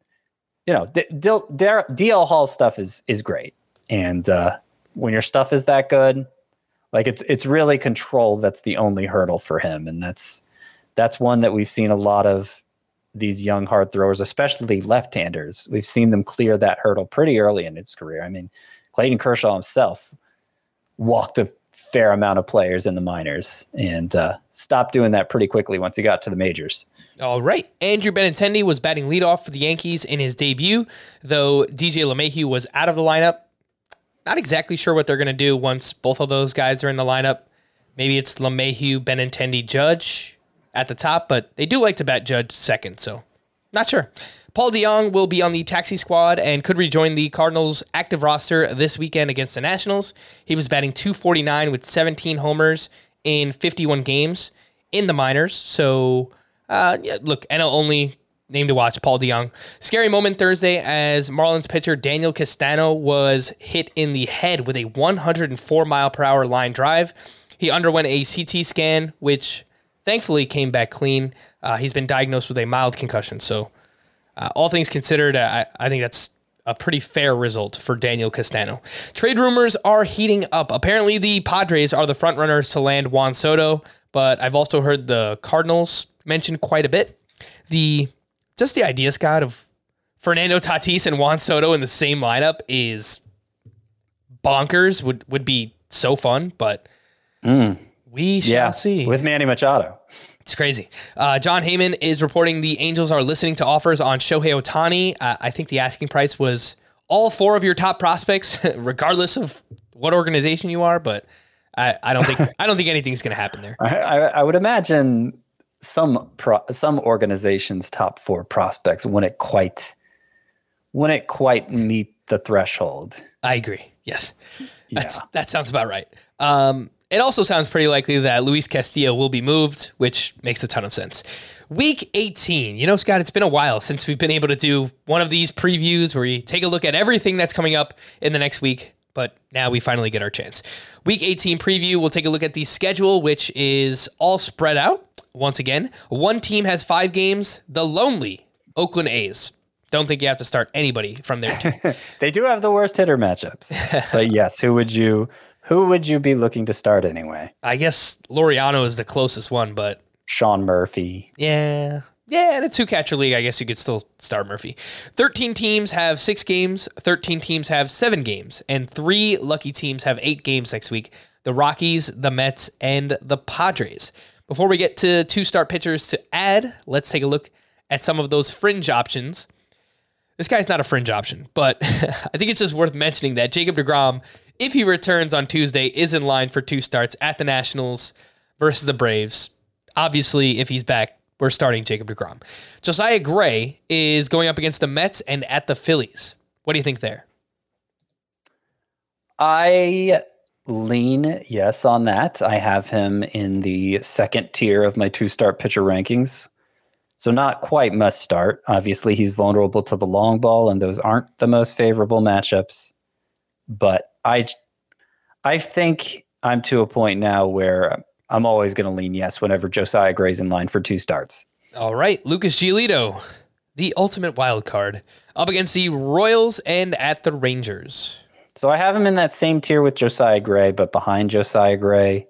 C: DL Hall stuff is great. And when your stuff is that good, it's really control that's the only hurdle for him. And that's one that we've seen a lot of these young hard throwers, especially left-handers. We've seen them clear that hurdle pretty early in his career. I mean, Clayton Kershaw himself walked a fair amount of players in the minors and stopped doing that pretty quickly once he got to the majors.
A: All right. Andrew Benintendi was batting leadoff for the Yankees in his debut, though DJ LeMahieu was out of the lineup. Not exactly sure what they're going to do once both of those guys are in the lineup. Maybe it's LeMahieu, Benintendi, Judge at the top, but they do like to bat Judge second, so not sure. Paul DeJong will be on the taxi squad and could rejoin the Cardinals' active roster this weekend against the Nationals. He was batting .249 with 17 homers in 51 games in the minors, so... look, NL only name to watch, Paul DeJong. Scary moment Thursday as Marlins pitcher Daniel Castano was hit in the head with a 104-mile-per-hour line drive. He underwent a CT scan, which thankfully came back clean. He's been diagnosed with a mild concussion. So all things considered, I think that's a pretty fair result for Daniel Castano. Trade rumors are heating up. Apparently the Padres are the front runners to land Juan Soto, but I've also heard the Cardinals mentioned quite a bit. The idea, Scott, of Fernando Tatis and Juan Soto in the same lineup is bonkers. Would be so fun, but we shall see.
C: With Manny Machado.
A: It's crazy. John Heyman is reporting the Angels are listening to offers on Shohei Ohtani. I think the asking price was all 4 of your top prospects, regardless of what organization you are. But I don't think anything's going to happen there.
C: I would imagine some organizations' top 4 prospects wouldn't quite meet the threshold.
A: I agree. Yes,
C: Yeah.
A: that sounds about right. It also sounds pretty likely that Luis Castillo will be moved, which makes a ton of sense. Week 18. You know, Scott, it's been a while since we've been able to do one of these previews where we take a look at everything that's coming up in the next week, but now we finally get our chance. Week 18 preview, we'll take a look at the schedule, which is all spread out. Once again, one team has 5 games, the lonely Oakland A's. Don't think you have to start anybody from their team.
C: They do have the worst hitter matchups. But yes, who would you be looking to start anyway?
A: I guess Laureano is the closest one, but
C: Sean Murphy.
A: Yeah, in a 2-catcher league, I guess you could still start Murphy. 13 teams have 6 games, 13 teams have 7 games, and 3 lucky teams have 8 games next week. The Rockies, the Mets, and the Padres. Before we get to 2-start pitchers to add, let's take a look at some of those fringe options. This guy's not a fringe option, but I think it's just worth mentioning that Jacob deGrom, if he returns on Tuesday, is in line for 2 starts at the Nationals versus the Braves. Obviously, if he's back, we're starting Jacob deGrom. Josiah Gray is going up against the Mets and at the Phillies. What do you think there?
C: I lean yes on that. I have him in the second tier of my 2-start pitcher rankings. So not quite must start. Obviously, he's vulnerable to the long ball, and those aren't the most favorable matchups. But I think I'm to a point now where I'm always going to lean yes whenever Josiah Gray's in line for 2 starts.
A: All right, Lucas Giolito, the ultimate wild card, up against the Royals and at the Rangers.
C: So I have him in that same tier with Josiah Gray, but behind Josiah Gray.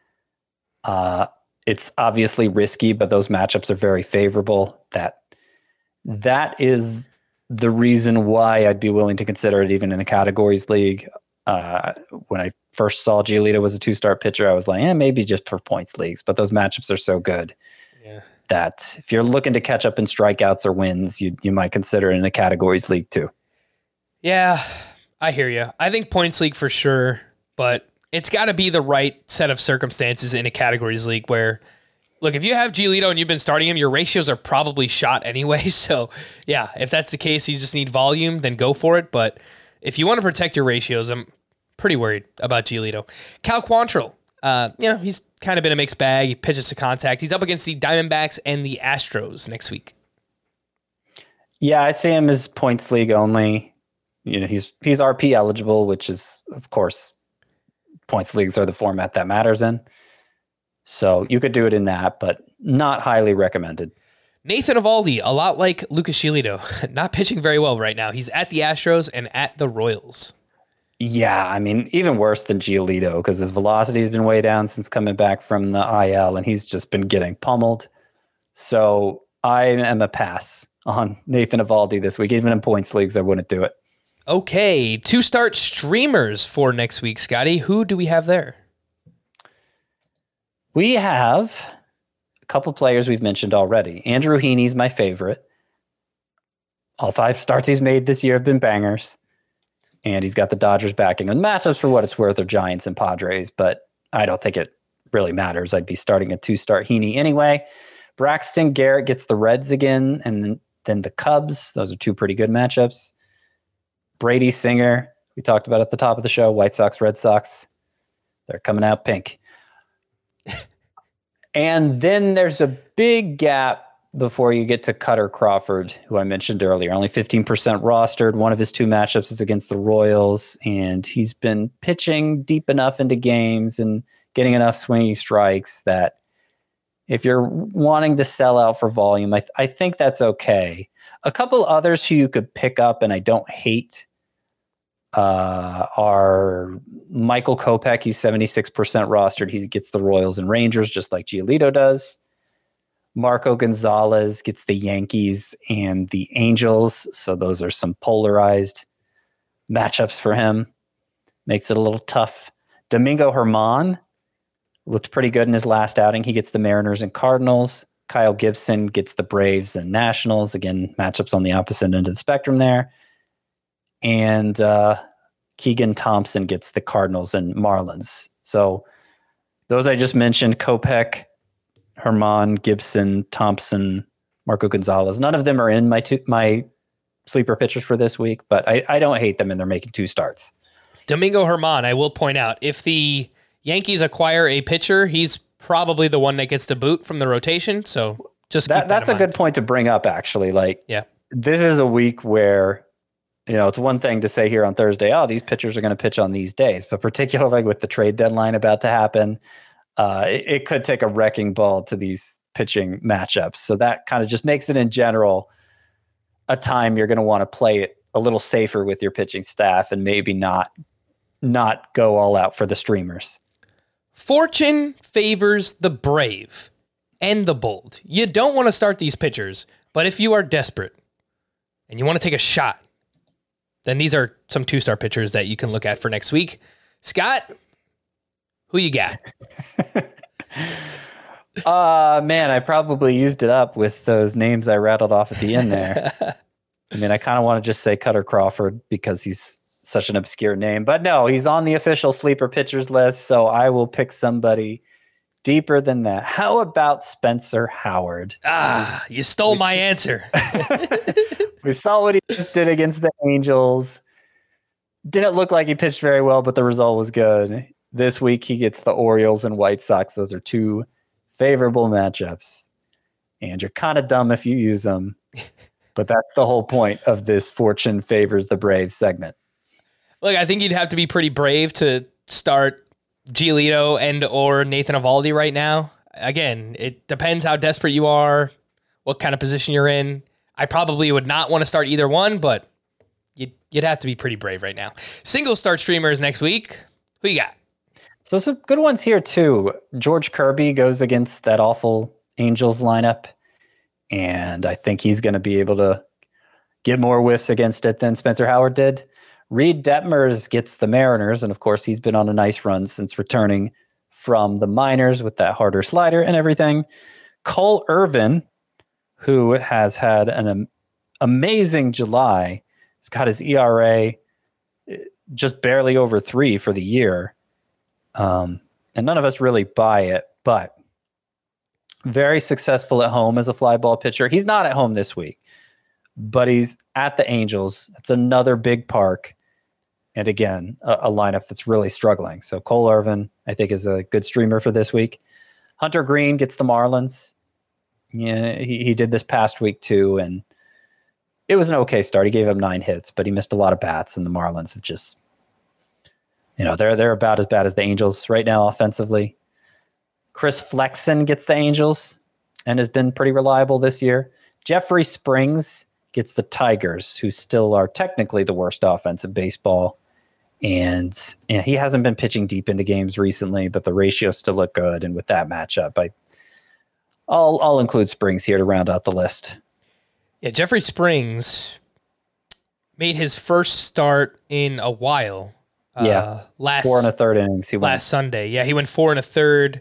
C: It's obviously risky, but those matchups are very favorable. That is the reason why I'd be willing to consider it even in a categories league. When I first saw Giolito was a 2-start pitcher, I was like, maybe just for points leagues. But those matchups are so good that if you're looking to catch up in strikeouts or wins, you might consider it in a categories league too.
A: Yeah, I hear you. I think points league for sure, but it's got to be the right set of circumstances in a categories league where, look, if you have Giolito and you've been starting him, your ratios are probably shot anyway. So yeah, if that's the case, you just need volume, then go for it. But if you want to protect your ratios, I'm pretty worried about Giolito. Cal Quantrill, he's kind of been a mixed bag. He pitches to contact. He's up against the Diamondbacks and the Astros next week.
C: Yeah, I see him as points league only. You know, he's RP eligible, which is, of course, points leagues are the format that matters in. So you could do it in that, but not highly recommended.
A: Nathan Eovaldi, a lot like Lucas Giolito, not pitching very well right now. He's at the Astros and at the Royals.
C: Yeah, I mean, even worse than Giolito because his velocity has been way down since coming back from the IL, and he's just been getting pummeled. So I am a pass on Nathan Eovaldi this week. Even in points leagues, I wouldn't do it.
A: Okay, 2-start streamers for next week, Scotty. Who do we have there?
C: We have a couple players we've mentioned already. Andrew Heaney's my favorite. All 5 starts he's made this year have been bangers. And he's got the Dodgers backing. And matchups, for what it's worth, are Giants and Padres, but I don't think it really matters. I'd be starting a 2-start Heaney anyway. Braxton Garrett gets the Reds again, and then the Cubs. Those are 2 pretty good matchups. Brady Singer, we talked about at the top of the show, White Sox, Red Sox. They're coming out pink. And then there's a big gap before you get to Cutter Crawford, who I mentioned earlier. Only 15% rostered. One of his 2 matchups is against the Royals, and he's been pitching deep enough into games and getting enough swinging strikes that if you're wanting to sell out for volume, I think that's okay. A couple others who you could pick up and I don't hate are Michael Kopech. He's 76% rostered. He gets the Royals and Rangers just like Giolito does. Marco Gonzalez gets the Yankees and the Angels. So those are some polarized matchups for him. Makes it a little tough. Domingo Germán looked pretty good in his last outing. He gets the Mariners and Cardinals. Kyle Gibson gets the Braves and Nationals. Again, matchups on the opposite end of the spectrum there. And Keegan Thompson gets the Cardinals and Marlins. So those I just mentioned, Kopech, Germán, Gibson, Thompson, Marco Gonzalez. None of them are in my sleeper pitchers for this week, but I don't hate them, and they're making 2 starts.
A: Domingo Germán, I will point out, if the Yankees acquire a pitcher, he's probably the one that gets the boot from the rotation. So just keep
C: that's
A: that
C: a good point to bring up, actually. Like,
A: yeah,
C: this is a week where, it's one thing to say here on Thursday, oh, these pitchers are going to pitch on these days, but particularly with the trade deadline about to happen, it could take a wrecking ball to these pitching matchups. So that kind of just makes it in general a time you're going to want to play it a little safer with your pitching staff and maybe not go all out for the streamers.
A: Fortune favors the brave and the bold. You don't want to start these pitchers, but if you are desperate and you want to take a shot, then these are some 2-star pitchers that you can look at for next week. Scott, who you got?
C: Man, I probably used it up with those names I rattled off at the end there. I mean, I kind of want to just say Cutter Crawford because he's such an obscure name, but no, he's on the official sleeper pitchers list. So I will pick somebody deeper than that. How about Spencer Howard?
A: You stole my answer.
C: We saw what he just did against the Angels. Didn't look like he pitched very well, but the result was good. This week he gets the Orioles and White Sox. Those are 2 favorable matchups. And you're kind of dumb if you use them. But that's the whole point of this Fortune favors the Braves segment.
A: Look, I think you'd have to be pretty brave to start Giolito and or Nathan Eovaldi right now. Again, it depends how desperate you are, what kind of position you're in. I probably would not want to start either one, but you'd have to be pretty brave right now. Single start streamers next week. Who you got?
C: So some good ones here too. George Kirby goes against that awful Angels lineup, and I think he's going to be able to get more whiffs against it than Spencer Howard did. Reed Detmers gets the Mariners, and of course he's been on a nice run since returning from the minors with that harder slider and everything. Cole Irvin, who has had an amazing July, has got his ERA just barely over 3 for the year. And none of us really buy it, but very successful at home as a fly ball pitcher. He's not at home this week, but he's at the Angels. It's another big park. And again, a lineup that's really struggling. So Cole Irvin, I think, is a good streamer for this week. Hunter Green gets the Marlins. Yeah, he did this past week too, and it was an okay start. He gave up 9 hits, but he missed a lot of bats, and the Marlins have just, they're about as bad as the Angels right now offensively. Chris Flexen gets the Angels and has been pretty reliable this year. Jeffrey Springs gets the Tigers, who still are technically the worst offense in baseball. And he hasn't been pitching deep into games recently, but the ratios still look good. And with that matchup, I'll include Springs here to round out the list.
A: Yeah, Jeffrey Springs made his first start in a while.
C: Last 4 1/3 innings.
A: Last Sunday. Yeah, he went 4 1/3.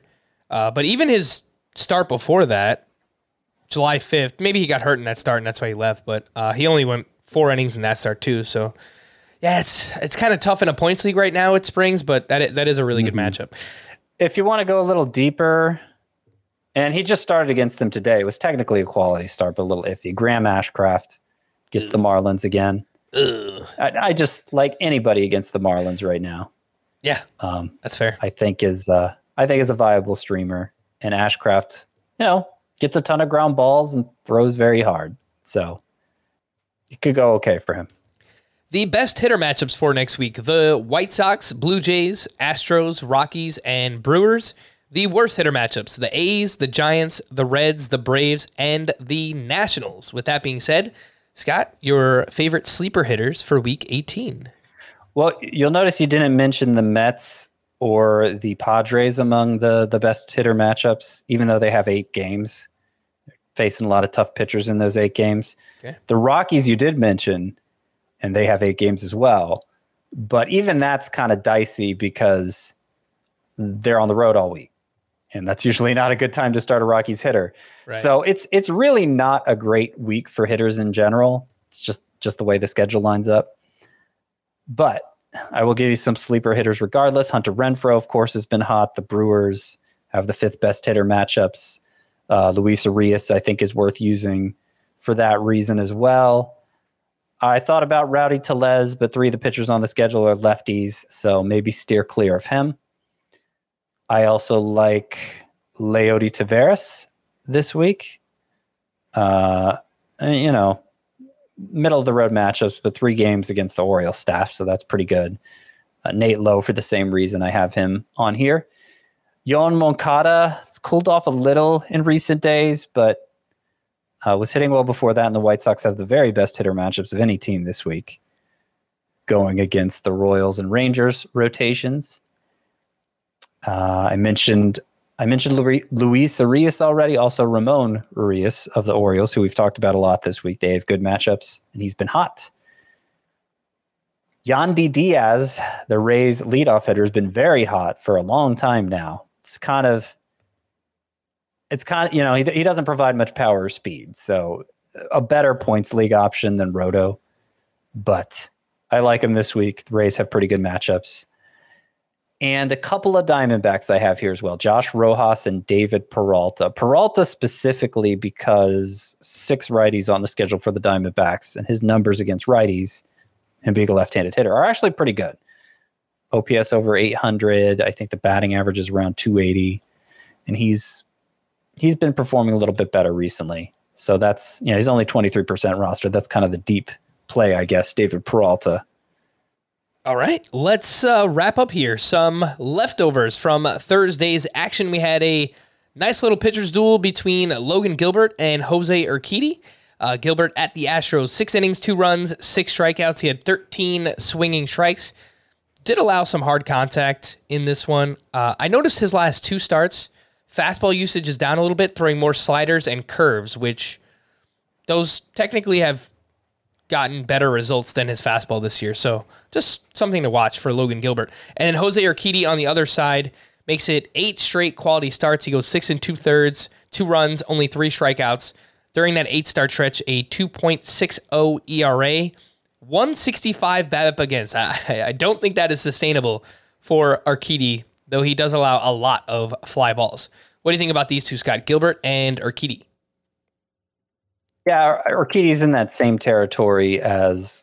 A: But even his start before that, July 5th, maybe he got hurt in that start and that's why he left, but he only went 4 innings in that start too. So yeah, it's kind of tough in a points league right now at Springs, but that is a really good matchup.
C: If you want to go a little deeper, and he just started against them today. It was technically a quality start, but a little iffy. Graham Ashcraft gets the Marlins again. I just like anybody against the Marlins right now.
A: Yeah, that's fair.
C: I think is a viable streamer, and Ashcraft, gets a ton of ground balls and throws very hard, so it could go okay for him.
A: The best hitter matchups for next week: the White Sox, Blue Jays, Astros, Rockies, and Brewers. The worst hitter matchups: the A's, the Giants, the Reds, the Braves, and the Nationals. With that being said, Scott, your favorite sleeper hitters for Week 18.
C: Well, you'll notice you didn't mention the Mets or the Padres among the best hitter matchups, even though they have 8 games. They're facing a lot of tough pitchers in those 8 games.
A: Okay.
C: The Rockies you did mention, and they have 8 games as well. But even that's kind of dicey because they're on the road all week. And that's usually not a good time to start a Rockies hitter.
A: Right.
C: So it's really not a great week for hitters in general. It's just the way the schedule lines up. But I will give you some sleeper hitters regardless. Hunter Renfroe, of course, has been hot. The Brewers have the 5th best hitter matchups. Luis Arias, I think, is worth using for that reason as well. I thought about Rowdy Tellez, but 3 of the pitchers on the schedule are lefties, so maybe steer clear of him. I also like Leody Taveras this week. Middle of the road matchups, but 3 games against the Orioles staff, so that's pretty good. Nate Lowe, for the same reason I have him on here. Yoan Moncada has cooled off a little in recent days, but was hitting well before that, and the White Sox have the very best hitter matchups of any team this week, going against the Royals and Rangers rotations. I mentioned Luis Arias already, also Ramon Urias of the Orioles, who we've talked about a lot this week. They have good matchups, and he's been hot. Yandy Diaz, the Rays leadoff hitter, has been very hot for a long time now. It's kind of, he doesn't provide much power or speed, so a better points league option than Roto, but I like him this week. The Rays have pretty good matchups. And a couple of Diamondbacks I have here as well. Josh Rojas and David Peralta. Peralta specifically because 6 righties on the schedule for the Diamondbacks, and his numbers against righties, and being a left-handed hitter, are actually pretty good. OPS over 800. I think the batting average is around 280. And he's been performing a little bit better recently. So that's, he's only 23% roster. That's kind of the deep play, I guess, David Peralta.
A: All right, let's wrap up here. Some leftovers from Thursday's action. We had a nice little pitcher's duel between Logan Gilbert and Jose Urquidy. Gilbert at the Astros, 6 innings, 2 runs, 6 strikeouts. He had 13 swinging strikes. Did allow some hard contact in this one. I noticed his last 2 starts, fastball usage is down a little bit, throwing more sliders and curves, which those technically have gotten better results than his fastball this year. So just something to watch for Logan Gilbert. And then Jose Urquidy on the other side makes it 8 straight quality starts. He goes 6 2/3, 2 runs, only 3 strikeouts. During that 8-start stretch, a 2.60 ERA, 165 BABIP against. I don't think that is sustainable for Urquidy, though he does allow a lot of fly balls. What do you think about these two, Scott? Gilbert and Urquidy?
C: Yeah, Urquidy's in that same territory as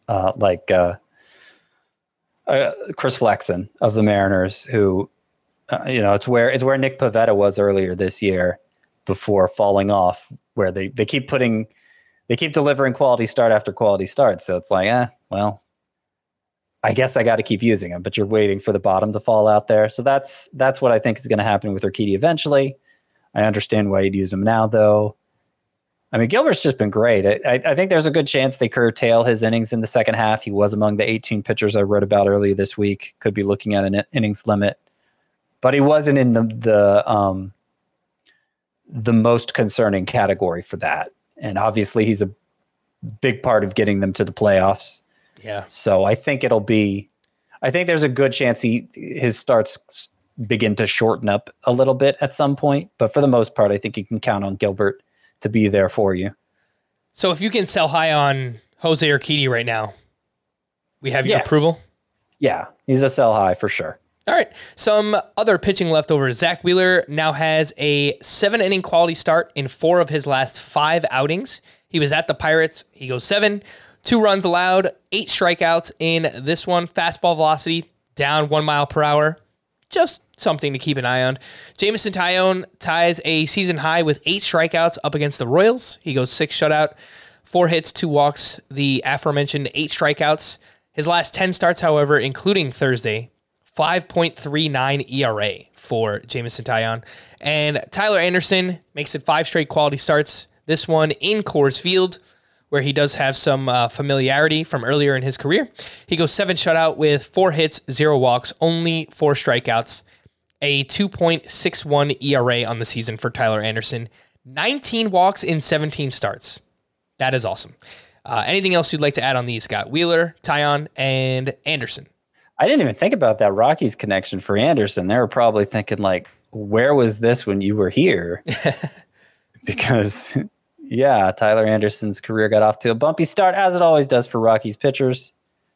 C: Chris Flexen of the Mariners, who it's where Nick Pivetta was earlier this year before falling off, where they keep delivering quality start after quality start. So it's like, I guess I got to keep using him, but you're waiting for the bottom to fall out there. So that's what I think is going to happen with Urquidy eventually. I understand why you'd use him now, though. I mean, Gilbert's just been great. I think there's a good chance they curtail his innings in the second half. He was among the 18 pitchers I wrote about earlier this week. Could be looking at an innings limit, but he wasn't in the most concerning category for that. And obviously, he's a big part of getting them to the playoffs.
A: Yeah.
C: So I think there's a good chance his starts begin to shorten up a little bit at some point. But for the most part, I think you can count on Gilbert to be there for you.
A: So if you can sell high on Jose Urquidy right now, we have your approval?
C: Yeah, he's a sell high for sure.
A: All right. Some other pitching leftovers. Zach Wheeler now has a 7-inning quality start in 4 of his last 5 outings. He was at the Pirates. He goes 7, 2 runs allowed, 8 strikeouts in this one. Fastball velocity down 1 mile per hour. Just something to keep an eye on. Jameson Taillon ties a season high with 8 strikeouts up against the Royals. He goes 6 shutout, 4 hits, 2 walks, the aforementioned 8 strikeouts. His last 10 starts, however, including Thursday, 5.39 ERA for Jameson Taillon. And Tyler Anderson makes it 5 straight quality starts. This one in Coors Field, where he does have some familiarity from earlier in his career. He goes 7 shutout with 4 hits, 0 walks, only 4 strikeouts, a 2.61 ERA on the season for Tyler Anderson, 19 walks in 17 starts. That is awesome. Anything else you'd like to add on these, Scott? Wheeler, Taillon, and Anderson.
C: I didn't even think about that Rockies connection for Anderson. They were probably thinking, like, where was this when you were here? Because, yeah, Tyler Anderson's career got off to a bumpy start, as it always does for Rockies pitchers.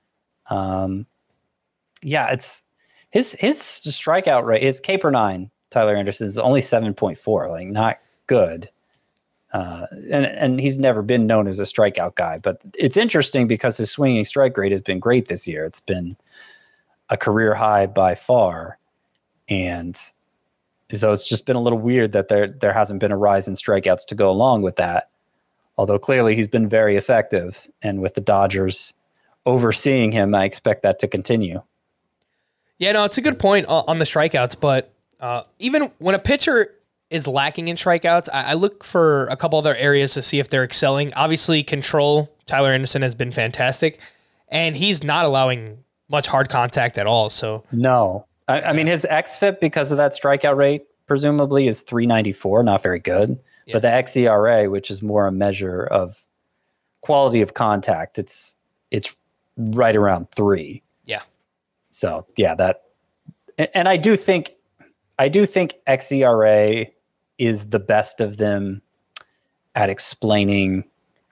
C: It's his strikeout rate, his K/9, Tyler Anderson, is only 7.4, like, not good. And he's never been known as a strikeout guy, but it's interesting because his swinging strike rate has been great this year. It's been a career high by far. And so it's just been a little weird that there hasn't been a rise in strikeouts to go along with that. Although clearly he's been very effective, and with the Dodgers overseeing him, I expect that to continue.
A: Yeah, no, it's a good point on the strikeouts, but even when a pitcher is lacking in strikeouts, I look for a couple other areas to see if they're excelling. Obviously, control, Tyler Anderson has been fantastic, and he's not allowing much hard contact at all. So
C: no, I mean, his xFIP, because of that strikeout rate, presumably is 394, not very good. Yeah. But the xERA, which is more a measure of quality of contact, it's right around 3.
A: Yeah.
C: So yeah, and I do think xERA is the best of them at explaining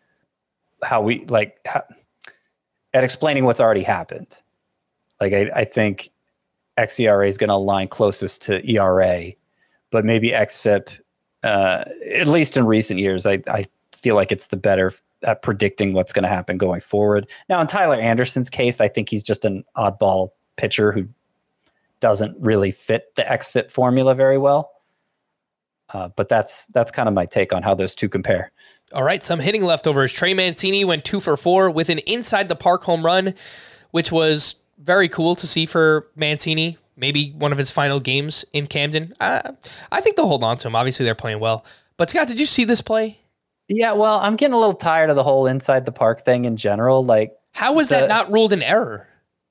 C: at explaining what's already happened. Like I think xERA is going to align closest to ERA, but maybe xFIP, at least in recent years, I feel like it's the better at predicting what's going to happen going forward. Now, in Tyler Anderson's case, I think he's just an oddball pitcher who doesn't really fit the xFIP formula very well. But that's kind of my take on how those two compare.
A: All right, some hitting leftovers. Trey Mancini went 2 for 4 with an inside the park home run, which was very cool to see for Mancini. Maybe one of his final games in Camden. I think they'll hold on to him. Obviously, they're playing well. But Scott, did you see this play?
C: Yeah, well, I'm getting a little tired of the whole inside the park thing in general. Like,
A: how was that not ruled an error?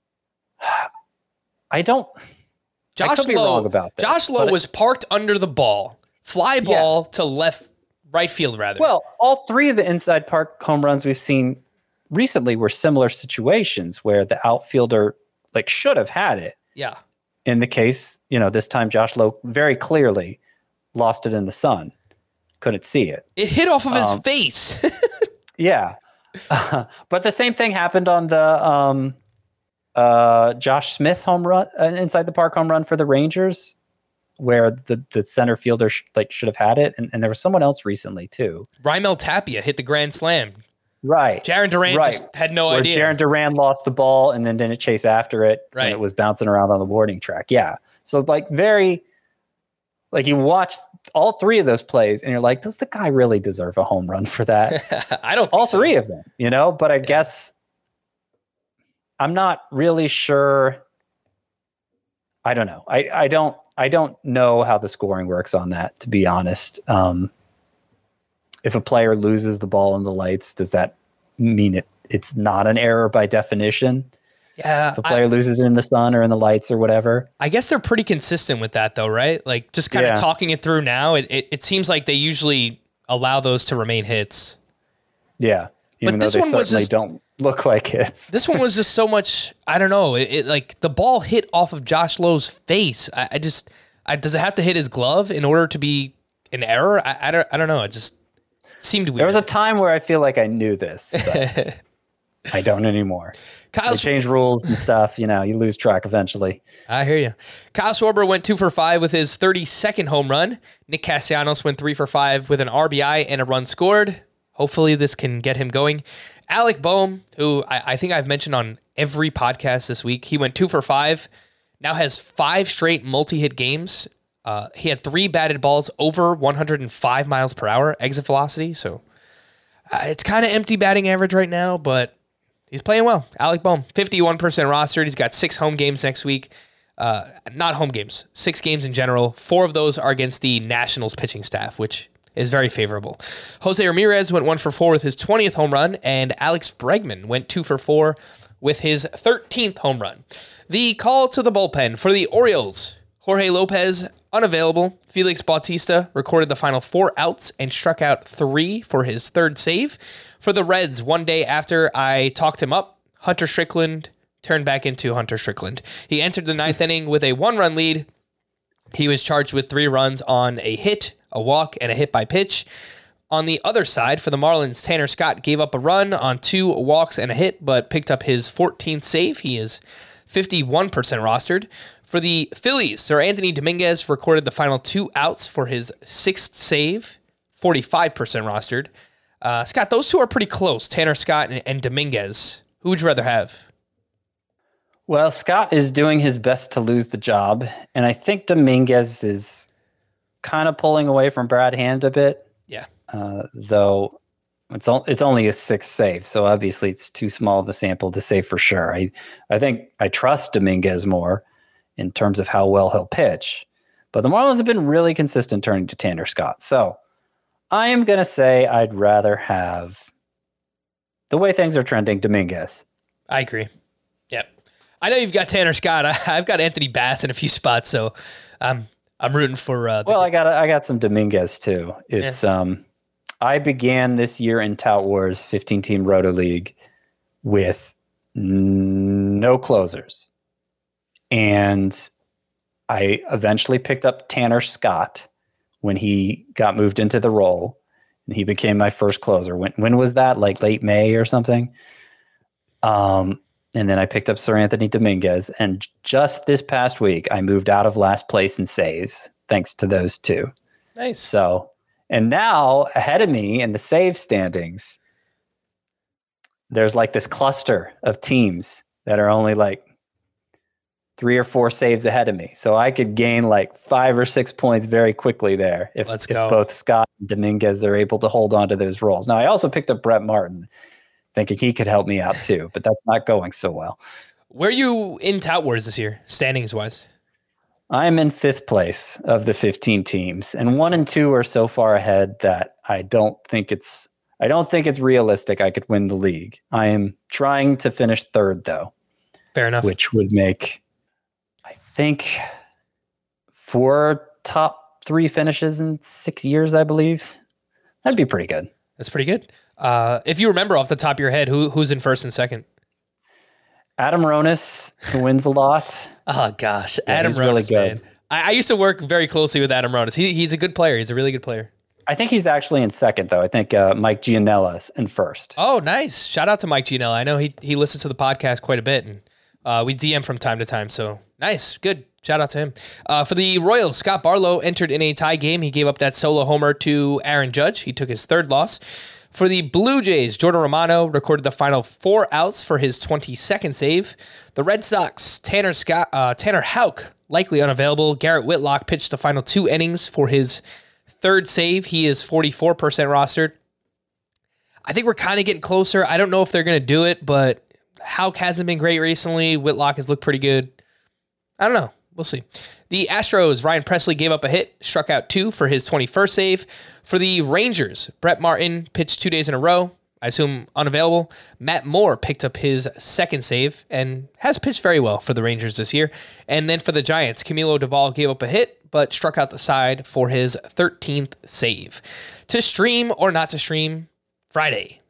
C: I could be wrong about that.
A: Josh Lowe was parked under the ball. Fly ball to right field, rather.
C: Well, all 3 of the inside park home runs we've seen recently were similar situations where the outfielder should have had it.
A: Yeah.
C: In the case, this time Josh Lowe very clearly lost it in the sun. Couldn't see it.
A: It hit off of his face.
C: Yeah. But the same thing happened on the Josh Smith home run, inside the park home run for the Rangers, where the center fielder should have had it. And there was someone else recently too.
A: Raimel Tapia hit the grand slam.
C: Right.
A: Jarren Duran just had no idea.
C: Jarren Duran lost the ball and then didn't chase after it.
A: Right.
C: And it was bouncing around on the warning track. Yeah. So you watch all 3 of those plays and you're like, does the guy really deserve a home run for that?
A: I don't think
C: all 3 of them, but I guess I'm not really sure. I don't know. I don't know how the scoring works on that, to be honest. If a player loses the ball in the lights, does that mean it's not an error by definition?
A: Yeah.
C: If a player loses it in the sun or in the lights or whatever.
A: I guess they're pretty consistent with that though, right? Like just kind of talking it through now, it seems like they usually allow those to remain hits.
C: Yeah. Even
A: but this
C: though they
A: one was
C: certainly
A: just,
C: don't look like hits.
A: This one was just so much. I don't know. It like the ball hit off of Josh Lowe's face. Does it have to hit his glove in order to be an error? I don't know. It just seemed weird.
C: There was a time where I feel like I knew this, but I don't anymore. They change rules and stuff. You lose track eventually.
A: I hear you. Kyle Schwarber went 2 for 5 with his 32nd home run. Nick Castellanos went 3 for 5 with an RBI and a run scored. Hopefully this can get him going. Alec Boehm, who I think I've mentioned on every podcast this week, he went 2 for 5. Now has 5 straight multi-hit games. He had 3 batted balls over 105 miles per hour exit velocity. So it's kind of empty batting average right now, but he's playing well. Alec Boehm, 51% rostered. He's got 6 home games next week. Not home games, 6 games in general. 4 of those are against the Nationals pitching staff, which is very favorable. Jose Ramirez went 1 for 4 with his 20th home run, and Alex Bregman went 2 for 4 with his 13th home run. The call to the bullpen for the Orioles. Jorge Lopez, unavailable. Felix Bautista recorded the final 4 outs and struck out 3 for his 3rd save. For the Reds, one day after I talked him up, Hunter Strickland turned back into Hunter Strickland. He entered the 9th inning with a 1-run lead. He was charged with 3 runs on a hit, a walk, and a hit by pitch. On the other side, for the Marlins, Tanner Scott gave up a run on 2 walks and a hit, but picked up his 14th save. He is 51% rostered. For the Phillies, Sir Anthony Dominguez recorded the final 2 outs for his 6th save, 45% rostered. Scott, those two are pretty close, Tanner Scott and Dominguez. Who would you rather have?
C: Well, Scott is doing his best to lose the job, and I think Dominguez is kind of pulling away from Brad Hand a bit.
A: Yeah.
C: Though it's only a 6th save, so obviously it's too small of a sample to say for sure. I think I trust Dominguez more in terms of how well he'll pitch, but the Marlins have been really consistent turning to Tanner Scott. So I am going to say I'd rather have, the way things are trending, Dominguez.
A: I agree. Yep. I know you've got Tanner Scott. I've got Anthony Bass in a few spots, so I'm rooting for. I
C: got some Dominguez too. It's I began this year in Tout Wars 15-team Roto League with no closers, and I eventually picked up Tanner Scott when he got moved into the role, and he became my first closer. When was that? Like late May or something. And then I picked up Sir Anthony Dominguez, and just this past week, I moved out of last place in saves thanks to those 2.
A: Nice.
C: So, and now ahead of me in the save standings, there's like this cluster of teams that are only like 3 or 4 saves ahead of me. So I could gain like 5 or 6 points very quickly there if both Scott and Dominguez are able to hold on to those roles. Now, I also picked up Brett Martin, thinking he could help me out too, but that's not going so well.
A: Where are you in Tout Wars this year, standings-wise?
C: I'm in 5th place of the 15 teams, and 1 and 2 are so far ahead that I don't think it's realistic I could win the league. I am trying to finish 3rd though.
A: Fair enough.
C: Which would make, I think, 4 top 3 finishes in 6 years, I believe. That'd be pretty good.
A: That's pretty good. If you remember off the top of your head, who's in 1st and 2nd?
C: Adam Ronis, who wins a lot.
A: Oh gosh,
C: yeah,
A: Adam
C: Ronis,
A: really good.
C: Man.
A: I used to work very closely with Adam Ronis. He's a good player. He's a really good player.
C: I think he's actually in 2nd though. I think Mike Gianella's in 1st.
A: Oh, nice! Shout out to Mike Gianella. I know he listens to the podcast quite a bit, and we DM from time to time. So nice, good. Shout out to him. For the Royals, Scott Barlow entered in a tie game. He gave up that solo homer to Aaron Judge. He took his 3rd loss. For the Blue Jays, Jordan Romano recorded the final 4 outs for his 22nd save. The Red Sox, Tanner Houck, likely unavailable. Garrett Whitlock pitched the final 2 innings for his 3rd save. He is 44% rostered. I think we're kind of getting closer. I don't know if they're going to do it, but Houck hasn't been great recently. Whitlock has looked pretty good. I don't know. We'll see. The Astros, Ryan Presley gave up a hit, struck out 2 for his 21st save. For the Rangers, Brett Martin pitched 2 days in a row, I assume unavailable. Matt Moore picked up his 2nd save and has pitched very well for the Rangers this year. And then for the Giants, Camilo Duvall gave up a hit, but struck out the side for his 13th save. To stream or not to stream, Friday.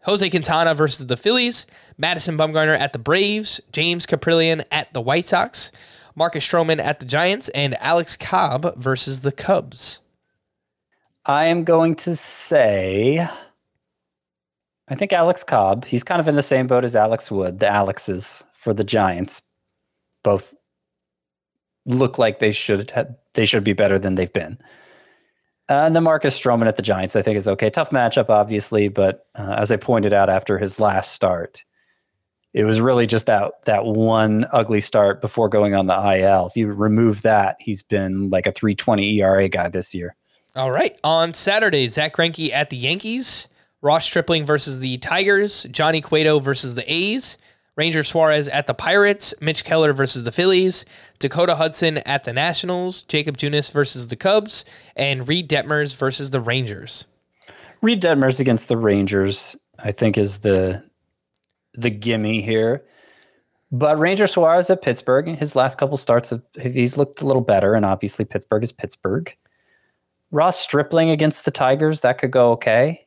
A: Jose Quintana versus the Phillies, Madison Bumgarner at the Braves, James Caprillion at the White Sox, Marcus Stroman at the Giants, and Alex Cobb versus the Cubs.
C: I am going to say, I think Alex Cobb. He's kind of in the same boat as Alex Wood, the Alexes for the Giants. Both look like they should be better than they've been. And then Marcus Stroman at the Giants, I think, is okay. Tough matchup, obviously, but as I pointed out after his last start, it was really just that one ugly start before going on the IL. If you remove that, he's been like a 3.20 ERA guy this year.
A: All right. On Saturday, Zach Greinke at the Yankees, Ross Stripling versus the Tigers, Johnny Cueto versus the A's, Ranger Suarez at the Pirates, Mitch Keller versus the Phillies, Dakota Hudson at the Nationals, Jacob Junis versus the Cubs, and Reed Detmers versus the Rangers.
C: Reed Detmers against the Rangers, I think, is the gimme here. But Ranger Suarez at Pittsburgh, his last couple starts, he's looked a little better, and obviously Pittsburgh is Pittsburgh. Ross Stripling against the Tigers, that could go okay.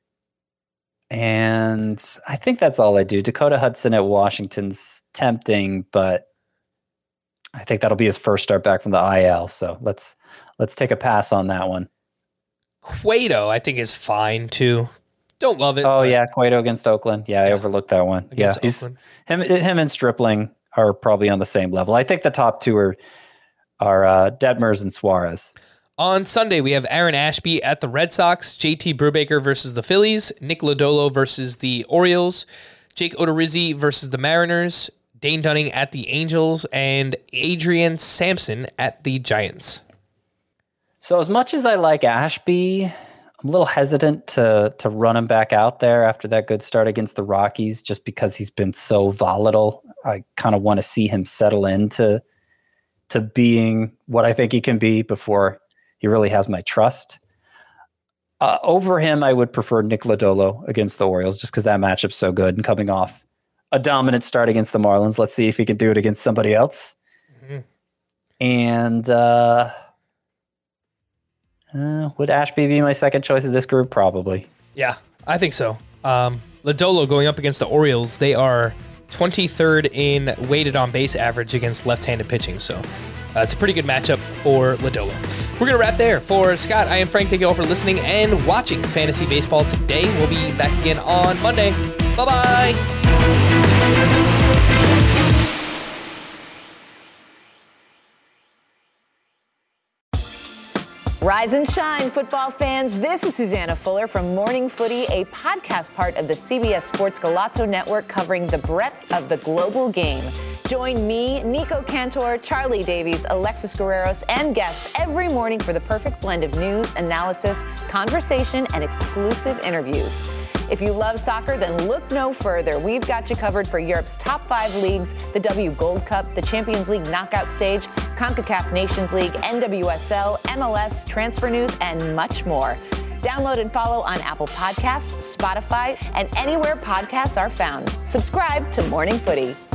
C: And I think that's all I do. Dakota Hudson at Washington's tempting, but I think that'll be his first start back from the IL. So let's take a pass on that one.
A: Cueto, I think, is fine too. Don't love it.
C: Oh yeah, Cueto against Oakland. Yeah, I overlooked that one. Yeah, him and Stripling are probably on the same level. I think the top two are Detmers and Suarez.
A: On Sunday, we have Aaron Ashby at the Red Sox, JT Brubaker versus the Phillies, Nick Lodolo versus the Orioles, Jake Odorizzi versus the Mariners, Dane Dunning at the Angels, and Adrian Sampson at the Giants.
C: So as much as I like Ashby, I'm a little hesitant to run him back out there after that good start against the Rockies, just because he's been so volatile. I kind of want to see him settle into being what I think he can be before he really has my trust. Over him, I would prefer Nick Lodolo against the Orioles, just because that matchup's so good and coming off a dominant start against the Marlins. Let's see if he can do it against somebody else. Mm-hmm. And would Ashby be my second choice of this group? Probably.
A: Yeah, I think so. Lodolo going up against the Orioles, they are 23rd in weighted on base average against left-handed pitching. So it's a pretty good matchup for Lodolo. We're going to wrap there. For Scott, I am Frank. Thank you all for listening and watching Fantasy Baseball today. We'll be back again on Monday. Bye-bye.
F: Rise and shine, football fans. This is Susanna Fuller from Morning Footy, a podcast part of the CBS Sports Golazo Network covering the breadth of the global game. Join me, Nico Cantor, Charlie Davies, Alexis Guerreros, and guests every morning for the perfect blend of news, analysis, conversation, and exclusive interviews. If you love soccer, then look no further. We've got you covered for Europe's top 5 leagues, the W Gold Cup, the Champions League knockout stage, CONCACAF Nations League, NWSL, MLS, transfer news, and much more. Download and follow on Apple Podcasts, Spotify, and anywhere podcasts are found. Subscribe to Morning Footy.